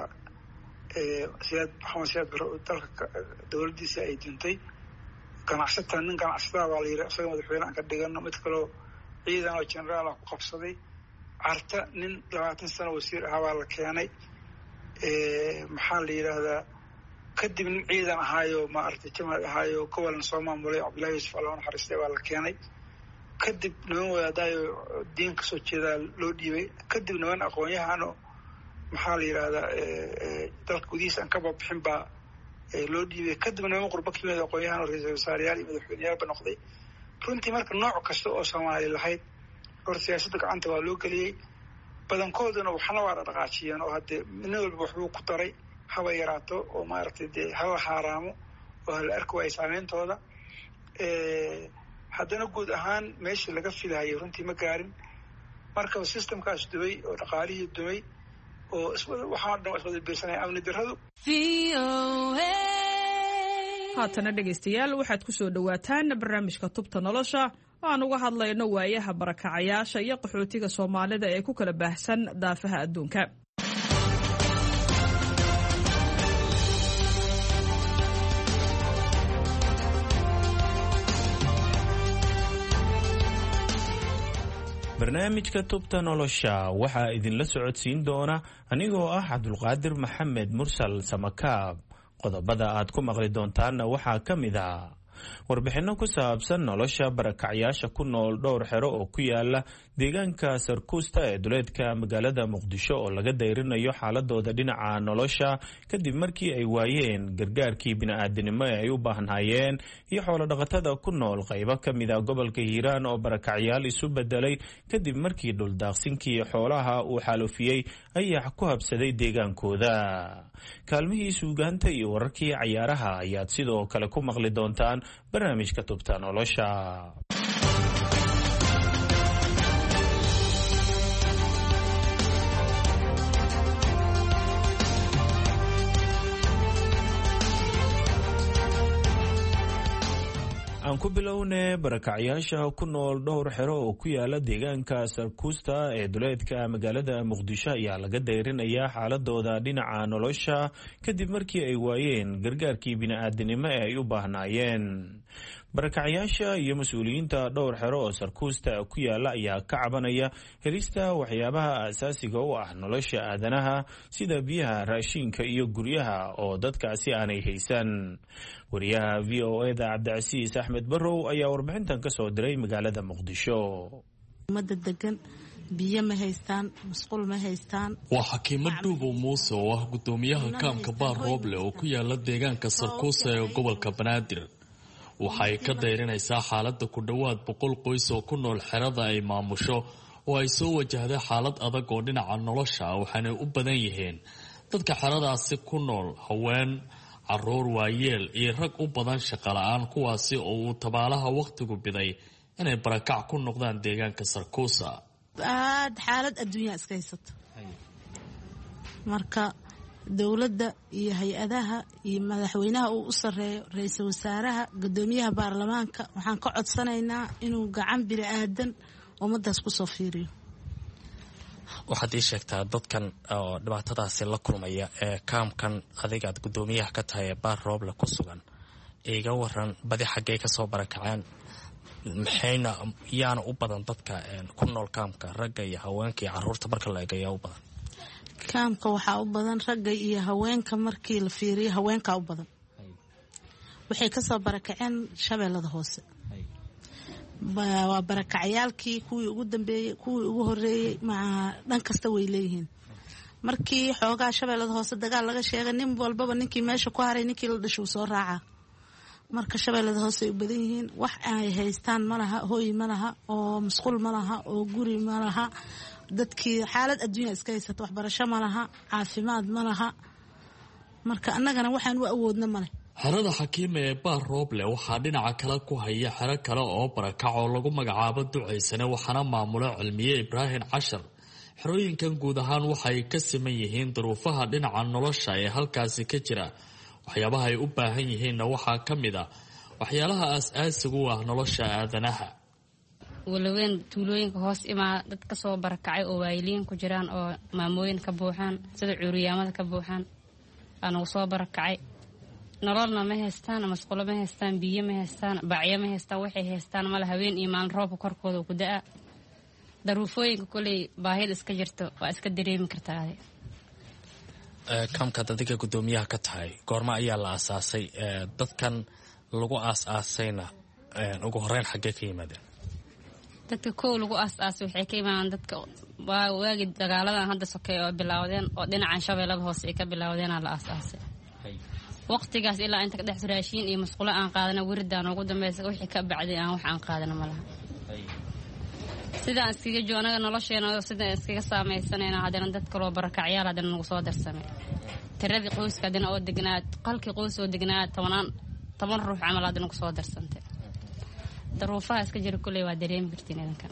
siyaad maxamed siyaad bare oo dalka dowladdiisa ay duntay ganacsataa nin ganacsataa baa la yidhi isaga madaxweyne aan ka dhigano mid kaloo ciidan oo generaal ah ku qabsaday carta nin labaatan sano wasiir ahaa baa la keenay maxaa la yidhaahdaa kadib nin ciidan ahaayo maaragtay jamaad ahaayo gobolna soo maamulay cabdullahi yuusuf alla naxariistay baa la keenay kadib niman wadaadaayo diin kasoo jeedaa loo dhiibay kadib niman aqoon-yahano maxaa la yidhaahdaa dalka gudihiisa aan ka babixin baa loo dhiibay kadib niman qurbo ka yimid aqoon-yahan oo ra-iisul wasaareyaal iyo madaxweyneyaalba noqday runtii marka nooc kasta oo soomaali lahayd hor siyaasadda gacanta waa loo geliyey badankooduna waxna waa dhaqaajiyeen oo haddee nin walba waxbuu ku daray haba yaraato oo maaragtay dee haba haaraamo waa la arki waayay saameyntooda haddana guud ahaan meeshii laga filaayay runtii ma gaarin marka systemkaas dumay oo dhaqaalihii dumay oo waxaa dhan iswada biirsanaya amni darradu. haatana dhegaystayaal waxaad ku soo dhowaataan barnaamijka tubta nolosha oo aan uga hadlayno waayaha barakacayaasha iyo qaxootiga soomaalida ee ku kala baahsan daafaha adduunka. barnaamijka tubta nolosha waxaa idinla socodsiin doona anigoo ah cabdulqaadir maxamed mursal samakaab. qodobada aad ku maqli doontaanna waxaa ka mid ah warbixinno ku saabsan nolosha barakacyaasha ku nool dhowr xero oo ku yaala deegaanka sarkuusta ee duleedka magaalada muqdisho oo laga dayrinayo xaaladooda dhinaca nolosha kadib markii ay waayeen gargaarkii bini'aadanimo ee ay u baahnayeen, iyo xoolodhaqatada ku nool qaybo ka mid a gobolka hiiraan oo barakacyaal isu bedelay kadib markii dhuldaaqsinkii xoolaha uu xaalufiyey ayax ku habsaday deegaankooda. kaalmihii suugaanta iyo wararkii cayaaraha ayaad sidoo kale ku maqli doontaan barnaamijka tubta nolosha. aan ku bilownay barakacyaasha ku nool dhowr xero oo ku yaala deegaanka sarkuusta ee duleedka magaalada muqdisho ayaa laga dayrinayaa xaaladooda dhinaca nolosha kadib markii ay waayeen gargaarkii bini'aadanimo ee ay u baahnaayeen. barakacyaasha iyo mas-uuliyiinta dhowr xero oo sarkuusta ku yaala ayaa ka cabanaya helista waxyaabaha aasaasiga u ah nolosha aadanaha sida biyaha, raashinka iyo guryaha oo dadkaasi aanay haysan. wariyaha v o eda cabdicasiis axmed barrow ayaa warbixintan ka soo diray magaalada muqdisho. umada degan biyo ma haystaan, musqul ma haystaan. waa xakiimo dhuubow muuse oo ah gudoomiyaha kaamka baar rooble oo ku yaala deegaanka sarkuusa ee gobolka banaadir. waxay ka dayrinaysaa xaaladda ku dhowaad boqol qoys oo ku nool xerada ay maamusho oo ay soo wajahday xaalad adag oo dhinaca nolosha, waxaanay u badan yihiin dadka xeradaasi ku nool haween, caruur, waayeel iyo rag u badan shaqala-aan, kuwaasi oo uu tabaalaha wakhtigu biday inay barakac ku noqdaan deegaanka sarkuusa. aad xaalad adduunya iska haysato marka dowladda iyo hay-adaha iyo madaxweynaha uu u sareeyo, ra-iisul wasaaraha, gudoomiyaha baarlamaanka, waxaan ka codsanaynaa inuu gacan bini aadan ummadaas kusoo fiiriyo. waxaad ii sheegtaa dadkan oo dhibaatadaasi la kulmaya ee kaamkan adigaad gudoomiyaha ka tahay ee baar rooble ku sugan, iga waran badi xaggay kasoo barakaceen, maxayna yaana u badan dadka ku nool kaamka, ragga iyo haweenka iyo caruurta marka la eegayaa u badan? kaamka waxaa u badan ragga iyo haweenka, markii la fiiriyo haweenkaa u badan. waxay kasoo barakaceen shabeellada hoose. waa barakacyaalkii kuwii ugu dambeeyey, kuwii ugu horeeyey, dhan kasta way leeyihiin. markii xoogaa shabeellada hoose dagaal laga sheegay, nin walbaba ninkii meesha ku haray ninkii la dhashuu soo raacaa. marka shabeellada hoose ay u badan yihiin. wax ay haystaan ma laha, hooy ma laha, oo musqul ma laha, oo guri ma laha. dadkii xaalad adduunya iska haysato, waxbarasho ma laha, caafimaad ma laha. marka annagana waxaan u awoodna male. xerada xakiima ee baar rooble waxaa dhinaca kale ku haya xero kale oo barakac oo lagu magacaabo ducaysane, waxaana maamulo cilmiye ibraahim cashar. xerooyinkan guud ahaan waxay ka siman yihiin duruufaha dhinaca nolosha ee halkaasi ka jira. waxyaabaha ay u baahan yihiinna waxaa ka mid ah waxyaalaha aas-aasiga u ah nolosha aadanaha. walaweyn tuulooyinka hoos imaa dad ka soo barakacay oo waayiliin ku jiraan, oo maamooyin ka buuxaan, sida cuuriyaamada ka buuxaan, aanagu soo barakacay. nololna ma haystaan, masqulo ma haystaan, biyo ma haystaan, bacyo ma haystaan. waxay haystaan male. haween iyo maalin roobka korkooda ku da-a. daruufooyinka koley baahida iska jirto waa iska dareemi kartaa. kaamkaad adiga gudoomiyaha ka tahay, goorma ayaa la aasaasay? dadkan lagu aas-aasayna ugu horeyn xaggee ka yimaadeen? dadka kow lagu aas-aasay waxay ka imaadeen dadka waagi dagaaladan hadda sokeey oo bilaawdeen, oo dhinacan shabeellada hoose ay ka bilaawdeenaa la aas-aasay. waqtigaas ilaa inta kadhex raashiin iyo masqulo aan qaadana wiridaan ugu dambeysa, wixii ka bacday aan wax aan qaadana ma laha. sidaan iskaga jo anaga nolosheena sidaan iskaga saamaysanayna haddana dad kaloo barakacyaal haddana nagu soo darsamay. tiradii qoyska haddana oo degnaa, qalkii qoys oo degnaa tobanaan toban ruux camal aadna kusoo darsantay daruufaha iska jira kulley waa dareemi kartiin idinka.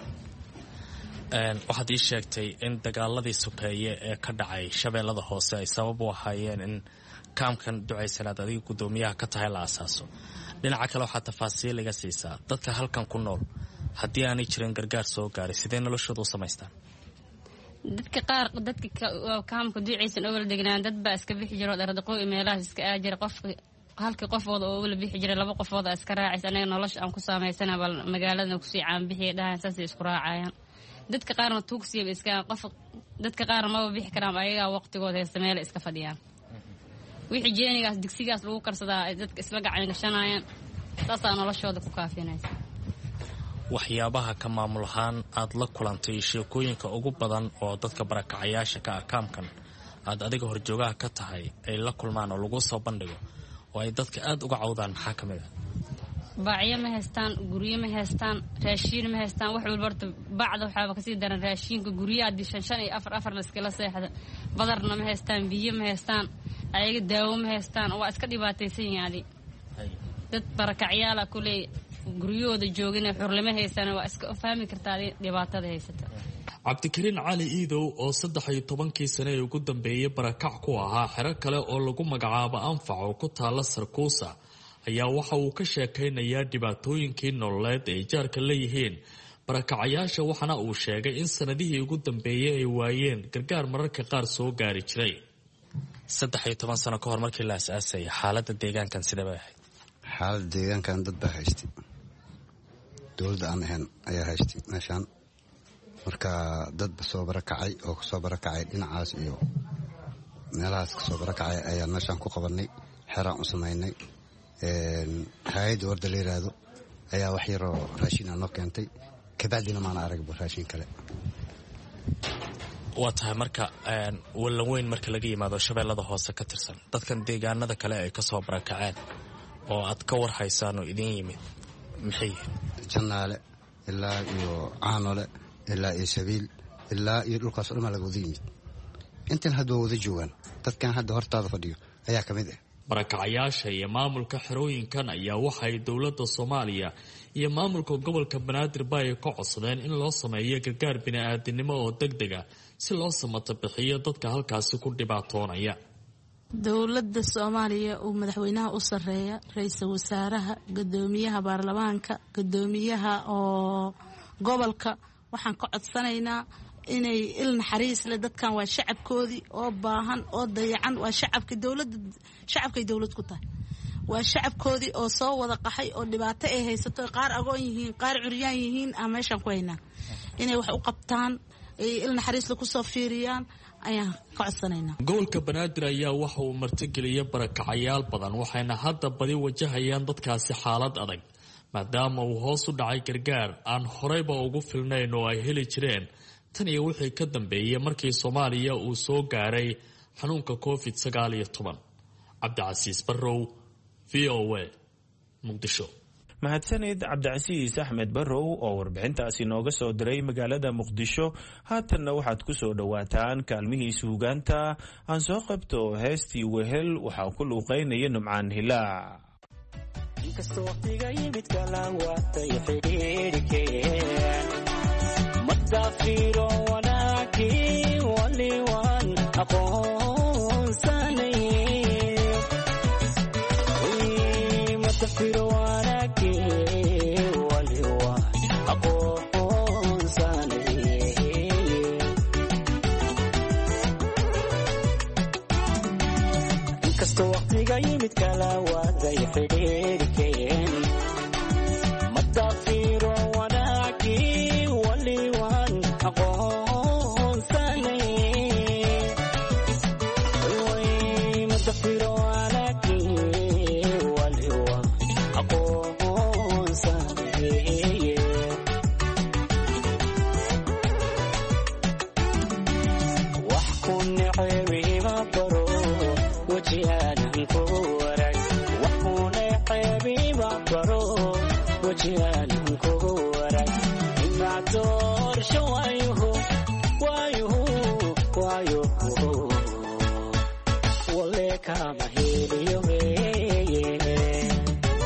waxaad ii sheegtay in dagaaladii sokeeye ee ka dhacay shabeellada hoose ay sabab u ahaayeen in kaamkan ducaysanaad adiga guddoomiyaha ka tahay la asaaso. dhinaca kale waxaad tafaasiil iga siisaa dadka halkan ku nool haddii aanay jirin gargaar soo gaaray sidee noloshooda u samaystaan? dadka qaar dadka kaamka ducaysan oo wala degnaan dad baa iska bixi jiro dhardaqo meelahaas iska aajira qof halka qofooda oo wala bixi jiray laba qofooda iska raacaysan anaga nolosha aan ku saameysana bal magaalada ku sii caan bixi dhahan saas isku raacayaan. dadka qaarna tuugsiga iska qof dadka qaar ma bixi karaan ayaga waqtigooda haysta meel iska fadhiyaan. wixii jeenigaas digsigaas lagu karsadaa dadka isla gacan gashanayaan saas aan noloshooda ku kaafinaysa. waxyaabaha ka maamul ahaan aad la kulantay sheekooyinka ugu badan oo dadka barakacayaasha ka ah kaamkan aad adiga horjoogaha ka tahay ay la kulmaan oo lagu soo bandhigo oo ay dadka aad uga cawdaan maxaa ka mid ah? baacyo ma haystaan, guryo ma haystaan, raashiin ma haystaan. wax walba horta bacda waxaaba kasii daran raashiinka guryaha dishan shan iyo afar afar la iskala seexda. badarna ma haystaan, biyo ma haystaan, ayaga daawo ma haystaan. waa iska dhibaataysan yaadi dad barakacyaala kuley guryahooda joogin xurlama haystaan. waa iska fahmi kartaa dhibaatada haysata. cabdikariin cali iidow oo saddex iyo tobankii sane ee ugu dambeeyey barakac ku ahaa xero kale oo lagu magacaabo anfac oo ku taala Sarkuusa ayaa waxa uu ka sheekaynayaa dhibaatooyinkii nololeed ay jaarka leeyihiin barakacayaasha. waxaana uu sheegay in sanadihii ugu dambeeyey ay waayeen gargaar mararka qaar soo gaari jiray. saddex iyo toban sano ka hor markii la asaasay xaaladda deegaankan sidee bay ahayd? xaaladda deegaankan dad baa haystay, dowladda aan ahayn ayaa haystay meeshaan. marka dad soo barakacay oo kasoo barakacay dhinacaas iyo meelahaas kasoo barakacay ayaan meeshaan ku qabanay, xeraan u samaynay. hay-adda warda la yiraahdo ayaa wax yaroo raashin aan noo keentay, kabacdina maana aragba raashin kale. waa tahay marka wallaweyn marka laga yimaado shabeellada hoose ka tirsan dadkan deegaanada kale ay kasoo barakaceen oo aad ka war haysaan oo idin yimid maxay yihiin? jannaale ilaa iyo caanole ilaa iyo sabiil ilaa iyo dhulkaas oo dhan laga wada yimid. intan hadda waa wada joogaan. dadkan hadda hortaada fadhiyo ayaa ka mid ah. barakacayaasha iyo maamulka xerooyinkan ayaa waxay dowladda Soomaaliya iyo maamulka gobolka Banaadir bay ka codsadeen in loo sameeyo gargaar bini'aadanimo oo degdeg ah si loo samato bixiyo dadka halkaasi ku dhibaatoonaya. dowladda Soomaaliya uu madaxweynaha u sareeya ra'iisul wasaaraha, gudoomiyaha baarlamaanka, gudoomiyaha oo gobolka waxaan ka codsanaynaa inay il naxariis leh dadkan waa shacabkoodii oo baahan oo dayacan. waa shacabka dowladda shacabkay dowlad ku tahay. waa shacabkoodii oo soo wada qaxay oo dhibaato ay haysato, qaar agoon yihiin, qaar curyaan yihiin aan meeshaan ku haynaa. inay wax u qabtaan, ay il naxariis leh kusoo fiiriyaan ayaan ka codsanaynaa. gobolka Banaadir ayaa waxa uu martigeliyay barakacayaal badan, waxayna hadda badi wajahayaan dadkaasi xaalad adag maadaama uu hoos u dhacay gargaar aan horeyba ugu filnayn oo ay heli jireen tan iyo wixii ka dambeeyay markii Soomaaliya uu soo gaaray xanuunka covid sagaal iyo toban. cabdicasiis barrow, V O A, Muqdisho. mahadsanid cabdicasiis axmed barrow oo warbixintaasi nooga soo diray magaalada Muqdisho. haatanna waxaad ku soo dhowaataan kaalmihii suugaanta. aan soo qabto heestii wehel waxaa ku luuqeynaya Numcaan Hilaac. inkastoo waqtiga yimid kala waatay xidhiidhkeen madaafiro wanaagii waliwaan aqoonsanay madaafiro wanaagii waliwaan aqoonsanay inkastoo waqtiga yimid kala waatay xidhiidhkeen madaafiro wanaagii waliwaan aqoonsanay madaafiro wanaagii waliwaan aqoonsanay wax ku neceebima baro wajihaanan ku warag wax ku neceebima baro wajihaanan ku warag inaad doorsho waayuhu waayuhu waayuhu wale kama heliyo meye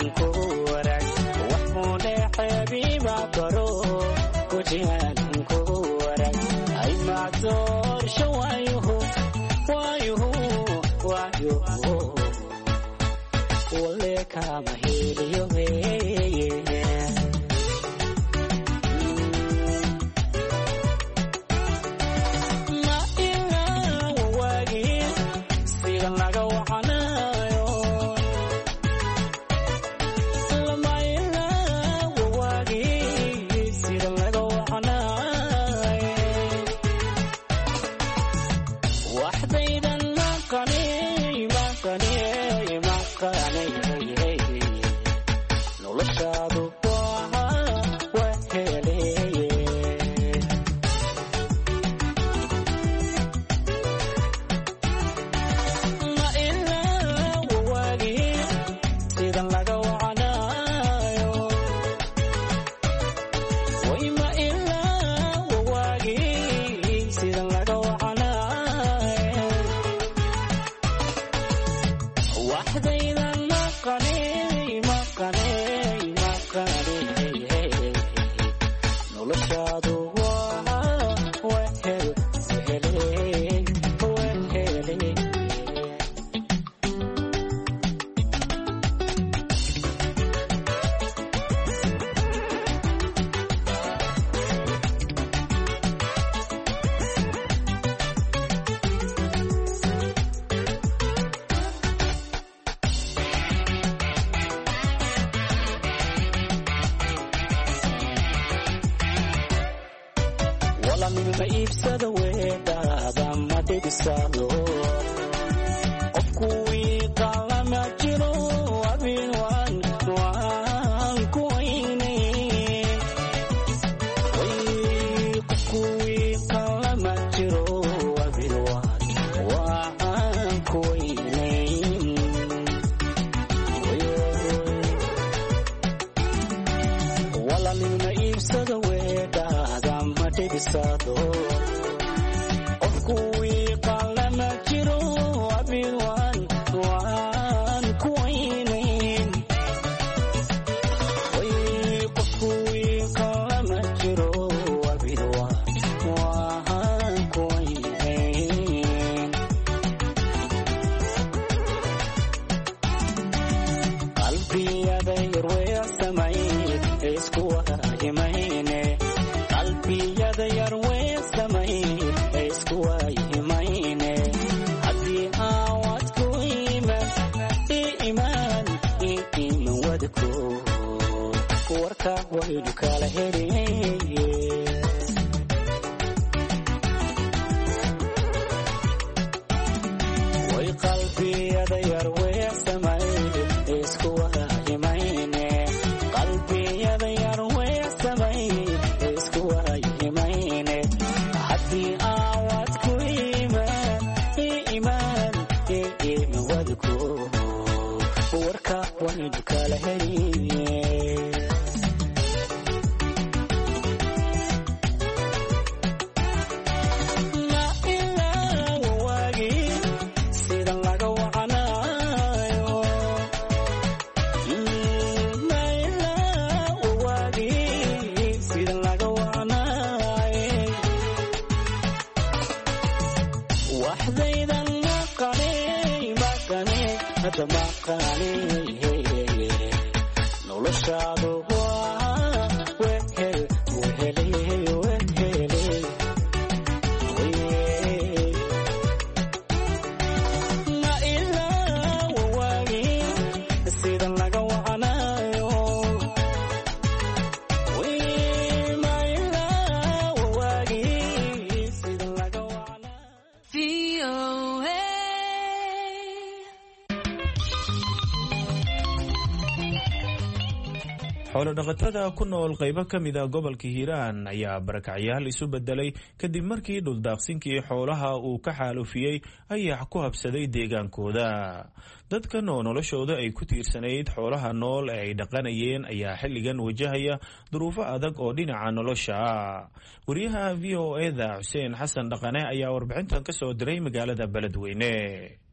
xoolo-dhaqatada ku nool qaybo ka mid a gobolka hiiraan ayaa barakacyaal isu bedelay kadib markii dhuldaaqsinkii xoolaha uu ka xaalufiyey ayax ku habsaday deegaankooda. dadkan oo noloshooda ay ku tiirsanayd xoolaha nool ee ay dhaqanayeen ayaa xilligan wajahaya duruufo adag oo dhinaca nolosha ah. wariyaha v o eda xuseen xasan dhaqane ayaa warbixintan ka soo diray magaalada beledweyne.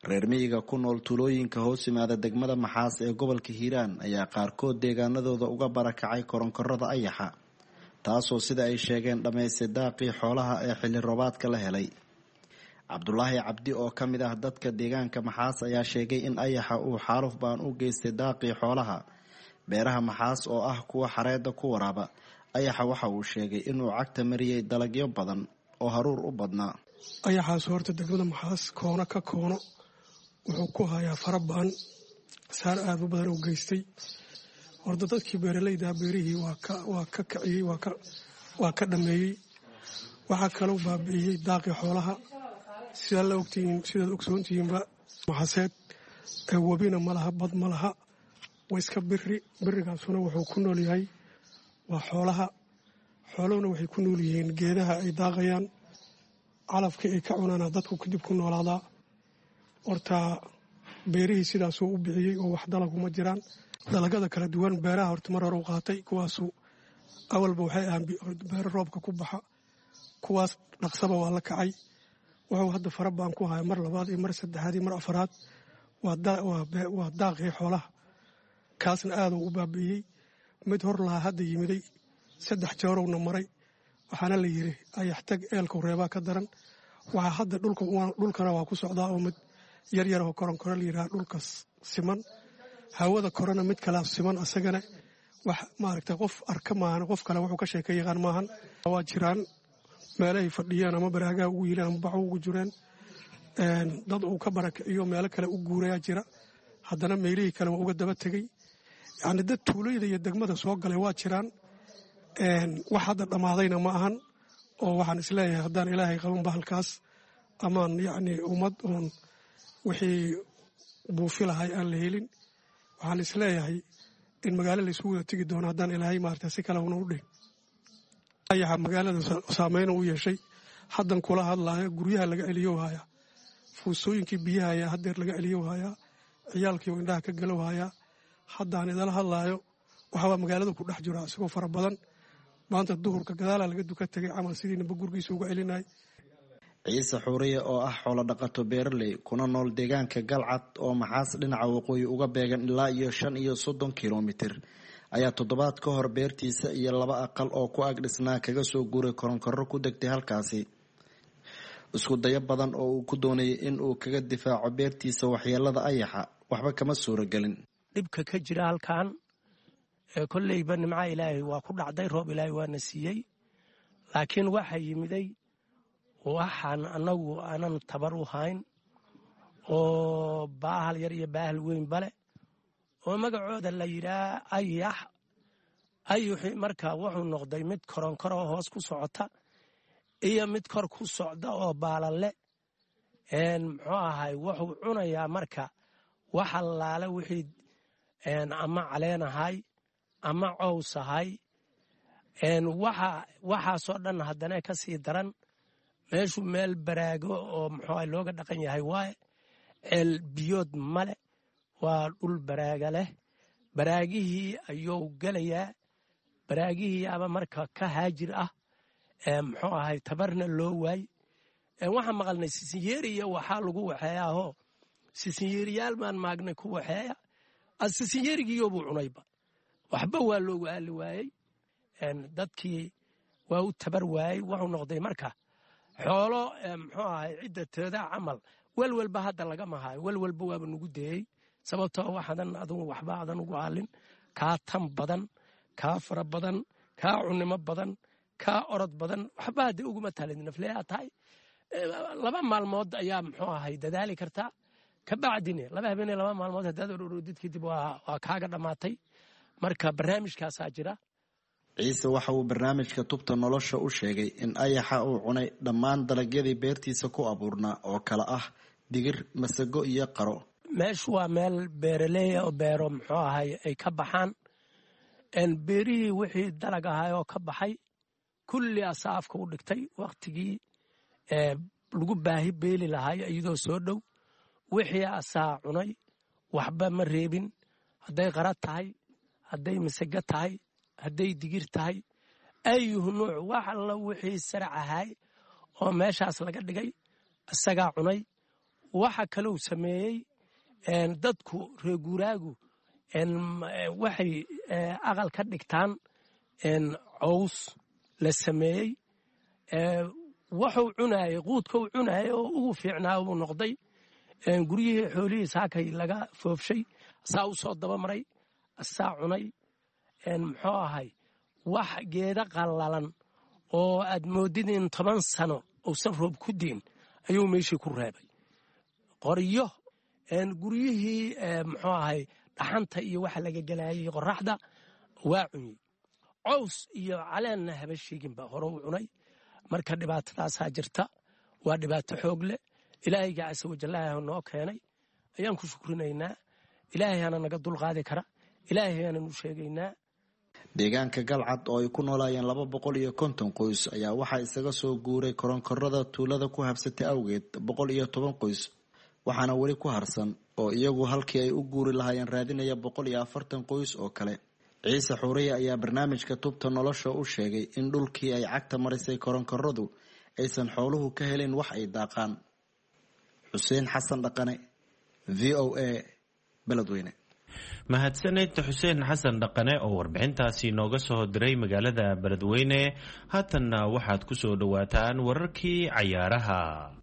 reer miyiga ku nool tuulooyinka hoos yimaada degmada Maxaas ee gobolka Hiiraan ayaa qaarkood deegaanadooda uga barakacay koronkorada ayaxa taasoo sida ay sheegeen dhamaysay daaqii xoolaha ee xilli roobaadka la helay. Cabdulaahi Cabdi oo ka mid ah dadka deegaanka Maxaas ayaa sheegay in ayaxa uu xaaluf baan u geystay daaqii xoolaha. beeraha Maxaas oo ah kuwa xareeda ku waraaba ayaxa waxa uu sheegay inuu cagta mariyay dalagyo badan oo haruur u badnaa. ayaxaas horta degmada Maxaas koona ka koono wuxuu ku hayaa farabaan saar aad u badan u geystay. horta dadkii beeralayda beerihii waa ka waa ka kaciyay waa ka waa ka dhameeyay. waxa kale oo baabi'iyay daaqii xoolaha sida la ogtiin sida ogsoontiinba Maxaaseed ee wabina malaha bad malaha way iska biri birigaasuna wuxuu ku nool yahay waa xoolaha xooluhuna waxay ku nool yihiin geedaha ay daaqayaan calafka ay ka cunaan dadku kadib ku noolaadaa. horta beerihii sidaasuu u bixiyey oo wax dalaguma jiraan. dalagada kala duwan beeraha horta mar hore u qaatay kuwaasu awalba waxay ahaan beero roobka ku baxa kuwaas dhaqsaba waa la kacay. wuxuu hadda farabaan ku haya mar labaad iyo mar saddexaad iyo mar afaraad waa daaqii xoolaha kaasna aaduu u baabi'iyey. mid hor lahaa hadda yimiday saddex jeerowna maray waxaana la yiri ayax tag eelku reebaa ka daran. waxaa hadda dhulkana waa ku socdaa oo mid yar yar oo koronkoro la yidhaha dhulkas siman hawada korona mid kalaa siman asagana wax maaragtay qof arka maahan qof kale wuxuu ka sheekay yaqaan maahan. waa jiraan meelahay fadhiyaan ama baraagaha ugu yihiin ama baxo ugu jireen dad uu ka barakiciyo meelo kale u guurayaa jira haddana meelihii kale waa uga daba tegey. yacni dad tuulayda iyo degmada soo galay waa jiraan wax hadda dhammaadayna ma ahan oo waxaan isleeyahay haddaan ilaahay qabanba halkaas amaan yacni ummad oon wixii buufi lahay aan la helin waxaan isleeyahay in magaalo laysu wada tegi doono haddaan ilaahay maarata si kale una u dhihin. ayaxa magaalada saameyna u yeeshay haddan kula hadlaayo guryaha laga celiyo hayaa fuusooyinkii biyaha ayaa haddeer laga celiyo hayaa ciyaalkii oo indhaha ka galow hayaa haddaan idala hadlaayo waxbaa magaalada ku dhex jira isagoo fara badan. maanta duhurka gadaalaa laga duka tegay camal sidiinaba gurgiisa uga celinay. ciise xuuriye oo ah xoolo dhaqato beeraley kuna nool deegaanka Galcad oo Maxaas dhinaca waqooyi uga beegan ilaa iyo shan iyo soddon kilomitir ayaa toddobaad ka hor beertiisa iyo laba aqal oo ku ag dhisnaa kaga soo guuray koronkorro ku degtay halkaasi. isku dayo badan oo uu ku doonayay in uu kaga difaaco beertiisa waxyeelada ayaxa waxba kama suuragelin. dhibka ka jira halkan ee kolleyba nimca ilaahay waa ku dhacday roob ilaahay waana siiyey laakiin waxa yimiday waxaan anagu aanan tabar u hayn oo baahal yar iyo baahal weyn bale oo magacooda la yidhaa ayax ayuxi marka wuxuu noqday mid koronkoro hoos ku socota iyo mid kor ku socda oo baalalle muxuu ahay wuxuu cunayaa marka waxa laala wixii ama caleenahay ama cowsahay waxaasoo dhan haddana ka sii daran meeshu meel baraago oo muxuu looga dhaqan yahay waaye ceel biyood male waa dhul baraaga leh baraagihii ayuu gelayaa baraagihii ama marka ka haajir ah muxuu ahay tabarna loo waay. waxaan maqalnay sisinyeeriya waxaa lagu waxeeyaahoo sisinyeeriyaal baan maagnay ku waxeeya sisinyeerigiiyobuu cunayba waxba waa loogu aali waayey dadkii waa u tabar waayey wuxuu noqday marka xoolo muxuu ahay cidda teeda camal welwelba hadda lagama hayo welwelba waaba nugu deeyey sababtoo waxadan adugu waxba adan ugu aalin kaa tan badan kaa fara badan kaa cunimo badan kaa orod badan waxba hadda uguma talin nafleyaa tahay laba maalmood ayaa muxuu ahay dadaali kartaa kabacdine laba habeenee laba maalmood haddaad ororoodid kadib waa kaaga dhammaatay marka barnaamijkaasaa jira. ciise waxa uu barnaamijka tubta nolosha u sheegay in ayaxa uu cunay dhammaan dalagyadii beertiisa ku abuurnaa oo kale ah digir masago iyo qaro. meeshu waa meel beeraleeya oo beero muxuu ahay ay ka baxaan beerihii wixii dalag ahay oo ka baxay kulli asaafka u dhigtay waktigii lagu baahi beeli lahay iyadoo soo dhow wixii asaa cunay waxba ma reebin hadday qara tahay hadday masago tahay hadday digir tahay ayuhu nuuc wax alla wixii sarac ahay oo meeshaas laga dhigay isagaa cunay waxa kalou sameeyey dadku reer guuraagu waxay aqal ka dhigtaan cows la sameeyey wuxuu cunaayey quudkau cunaayey oo ugu fiicnaa uu noqday guryihii xoolihii saakay laga foofshay saa u soo dabamaray saa cunay muxuu ahay wax geeda qallalan oo aad moodid in toban sano uusan roob ku diin ayuu meeshii ku reebay qoryo guryihii muxuu ahay dhaxanta iyo waxa laga gelayay qoraxda waa cunyey cows iyo caleenna haba sheeginba hore u cunay marka dhibaatadaasaa jirta waa dhibaato xoog leh ilaahayga casa wajallaha noo keenay ayaan ku shukrinaynaa ilaahayaana naga dulqaadi kara ilaahayaana nu sheegaynaa deegaanka galcad oo ay ku noolaayeen laba boqol iyo konton qoys ayaa waxaa isaga soo guuray koronkorada tuulada ku habsatay awgeed boqol iyo toban qoys waxaana weli ku harsan oo iyagu halkii ay u guuri lahaayeen raadinaya boqol iyo afartan qoys oo kale ciise xuuriye ayaa barnaamijka tubta nolosha u sheegay in dhulkii ay cagta marisay koronkoradu aysan xooluhu ka helin wax ay daaqaan. xuseen xasan dhaqane, v o a, beledweyne. mahadsaned xuseen xasan dhaqane oo warbixintaasi nooga soo diray magaalada beledweyne. haatanna waxaad ku soo dhowaataan wararkii cayaaraha.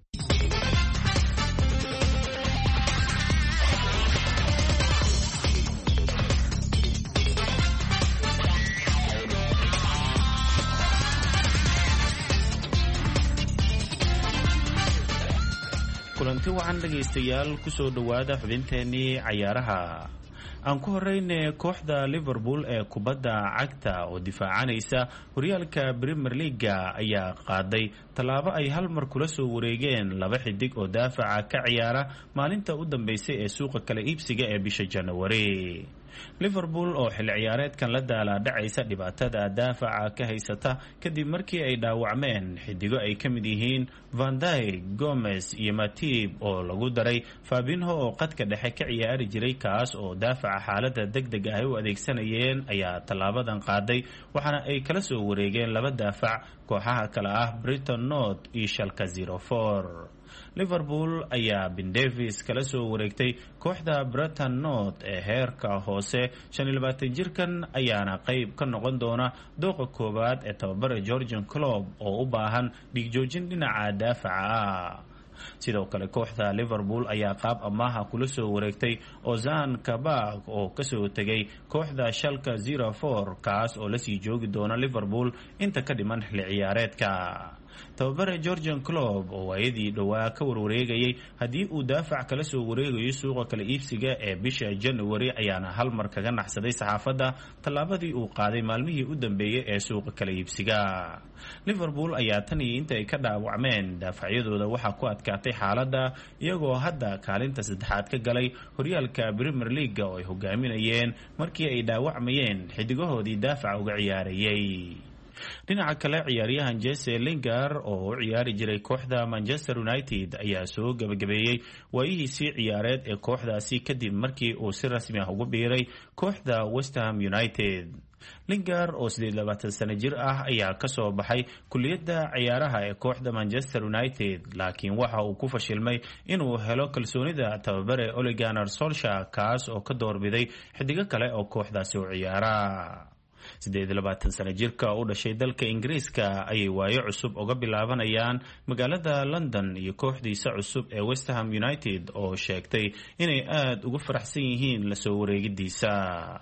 kulanti wacan dhegaystayaal kusoo dhowaada xubinteenii cayaaraha. aan ku horeyne kooxda liverpool ee kubadda cagta oo difaacanaysa horyaalka Premier League ayaa qaaday tallaabo ay hal mar kula soo wareegeen laba xidig oo daafaca ka ciyaara maalinta u dambeysay ee suuqa kala iibsiga ee bisha January. liverpool oo xilli ciyaareedkan la daala dhacaysa dhibaatada daafaca ka haysata kadib markii ay dhaawacmeen xidigo ay ka mid yihiin Van Dijk, Gomez iyo Matip oo lagu daray Fabinho oo qadka dhexe ka ciyaari jiray kaas oo daafaca xaaladda degdeg ah u adeegsanayeen ayaa tallaabadan qaaday waxaana ay kala soo wareegeen laba daafac kooxaha kale ah Brighton North iyo Schalke zero four. liverpool ayaa Ben Davies kala soo wareegtay kooxda Brighton North ee heerka hoose shan iyo labaatan jirkan ayaana qayb ka noqon doona dooqa koowaad ee tababare Jurgen Klopp oo u baahan dhigjoojin dhinaca daafaca ah. sidoo kale kooxda liverpool ayaa qaab amaaha kula soo wareegtay Ozan Kabak oo kasoo tegay kooxda Schalke zero four kaas oo lasii joogi doona liverpool inta ka dhiman xilli ciyaareedka. tababare Jurgen Klopp oo waayadii dhowaa ka warwareegayay haddii uu daafac kala soo wareegayo suuqa kala iibsiga ee bisha January ayaana hal mar kaga naxsaday saxaafadda tallaabadii uu qaaday maalmihii u dambeeyay ee suuqa kala iibsiga. liverpool ayaa tan iyo inta ay ka dhaawacmeen daafacyadooda waxaa ku adkaatay xaaladda iyagoo hadda kaalinta saddexaad ka galay horyaalka Premier League oo ay hogaaminayeen markii ay dhaawacmayeen xidigahoodii daafaca uga ciyaarayay. dhinaca kale ciyaaryahan Jesse Lingard oo u ciyaari jiray kooxda Manchester United ayaa soo gabagabeeyey waayihiisii ciyaareed ee kooxdaasi kadib markii uu si rasmi ah ugu biiray kooxda West Ham United. Lingard oo siddeed iyo labaatan sano jir ah ayaa ka soo baxay kulliyadda ciyaaraha ee kooxda Manchester United laakiin waxa uu ku fashilmay inuu helo kalsoonida tababare Ole Gunnar Solskjaer kaas oo ka doorbiday xidigo kale oo kooxdaasi u ciyaara. siddeed iyo labaatan sano jirka u dhashay dalka Ingiriiska ayay waayo cusub uga bilaabanayaan magaalada London iyo kooxdiisa cusub ee West Ham United oo sheegtay inay aad ugu faraxsan yihiin la soo wareegidiisa.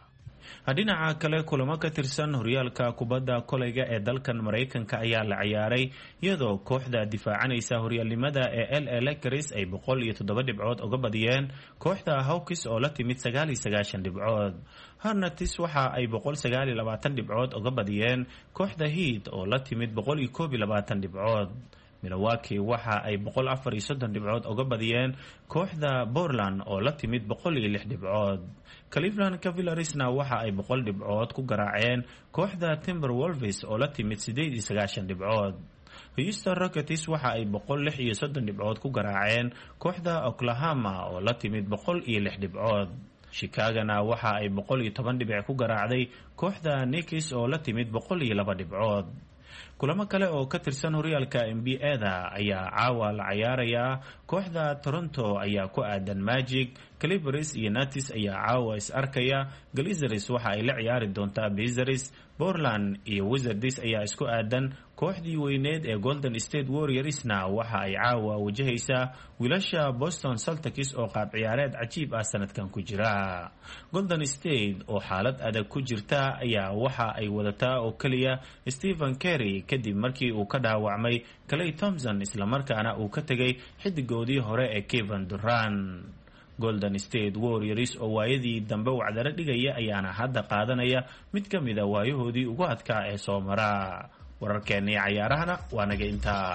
dhinaca kale kulamo ka tirsan horyaalka kubadda koleyga ee dalkan Mareykanka ayaa la ciyaaray iyadoo kooxda difaacanaysa horyaalnimada ee L A Lakers ay boqol iyo toddoba dhibcood uga badiyeen kooxda Hawks oo la timid sagaal iyo sagaashan dhibcood. Hornets waxa ay boqol sagaal iyo labaatan dhibcood uga badiyeen kooxda Heat oo la timid boqol iyo koob iyo labaatan dhibcood. Milwaukee waxa ay boqol afar iyo soddon dhibcood uga badiyeen kooxda Portland oo la timid boqol iyo lix dhibcood. Cleveland Cavaliersna waxa ay boqol dhibcood ku garaaceen kooxda Timberwolves oo la timid siddeed iyo sagaashan dhibcood. Houston Rockets waxa ay boqol lix iyo soddon dhibcood ku garaaceen kooxda Oklahoma oo la timid boqol iyo lix dhibcood. Chicago-na waxa ay boqol iyo toban dhibic ku garaacday kooxda Knicks oo la timid boqol iyo laba dhibcood. kulamo kale oo ka tirsan horyaalka N B A-da ayaa caawa la ciyaarayaa. kooxda Toronto ayaa ku aadan Magic, Clippers iyo Nets ayaa caawa is arkaya. Blazers waxa ay la ciyaari doontaa Blazers, Portland iyo Wizards ayaa isku aadan. kooxdii weyneed ee Golden State Warriorsna waxa ay caawa wajahaysaa wiilasha Boston Celtics oo qaab ciyaareed cajiib ah sanadkan ku jira. Golden State oo xaalad adag ku jirta ayaa waxa ay wadataa oo kaliya Stephen Curry kadib markii uu ka dhaawacmay Klay Thompson isla markaana uu ka tagay xidigoodii hore ee Kevin Durant. Golden State Warriors oo waayadii dambe wacdaro dhigaya ayaana hadda qaadanaya mid ka mid ah waayahoodii ugu adkaa ee soo mara. wararkeennii cayaarahana waa naga intaa.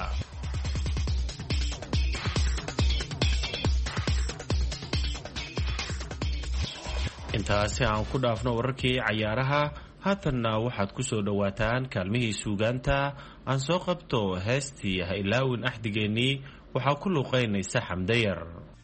intaasi aan ku dhaafno wararkii cayaaraha. haatanna waxaad ku soo dhowaataan kaalmihii suugaanta. aan soo qabto heestii ha ilaawin axdigeennii waxaa ku luuqaynaysa Xamdayar.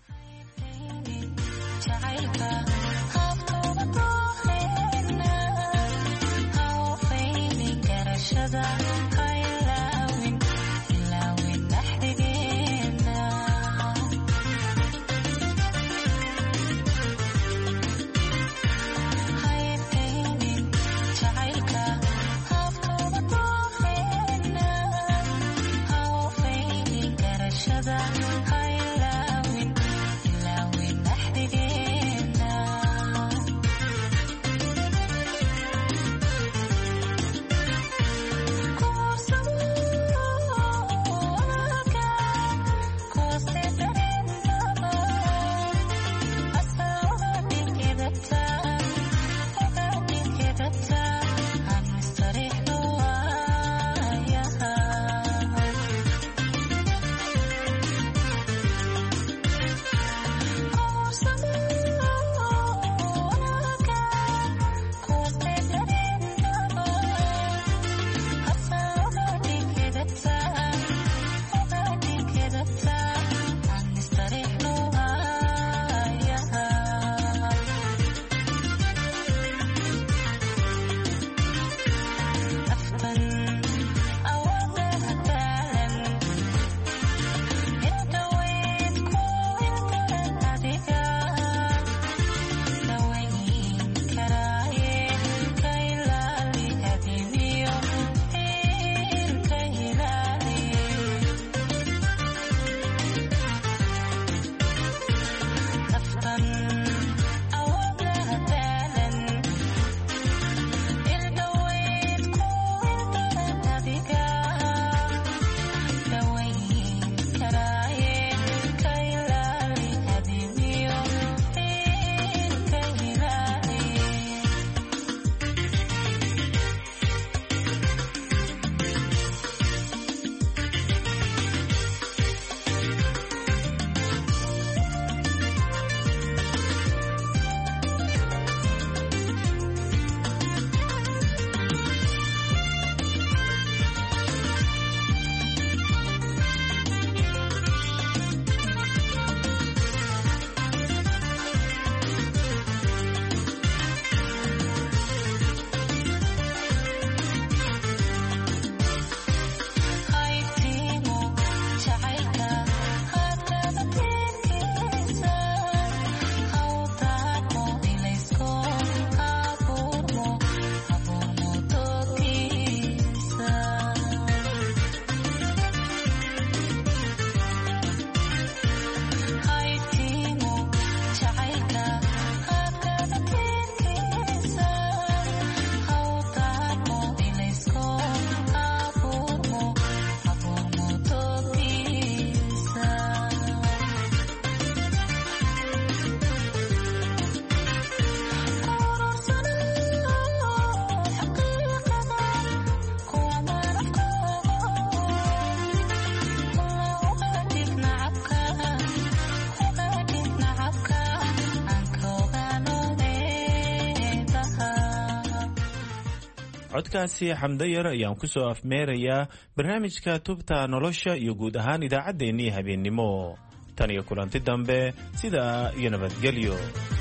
codkaasi Xamdayar ayaan ku soo afmeerayaa barnaamijka tubta nolosha iyo guud ahaan idaacaddeenii habeennimo. tan iyo kulanti dambe sidaa iyo nabadgelyo.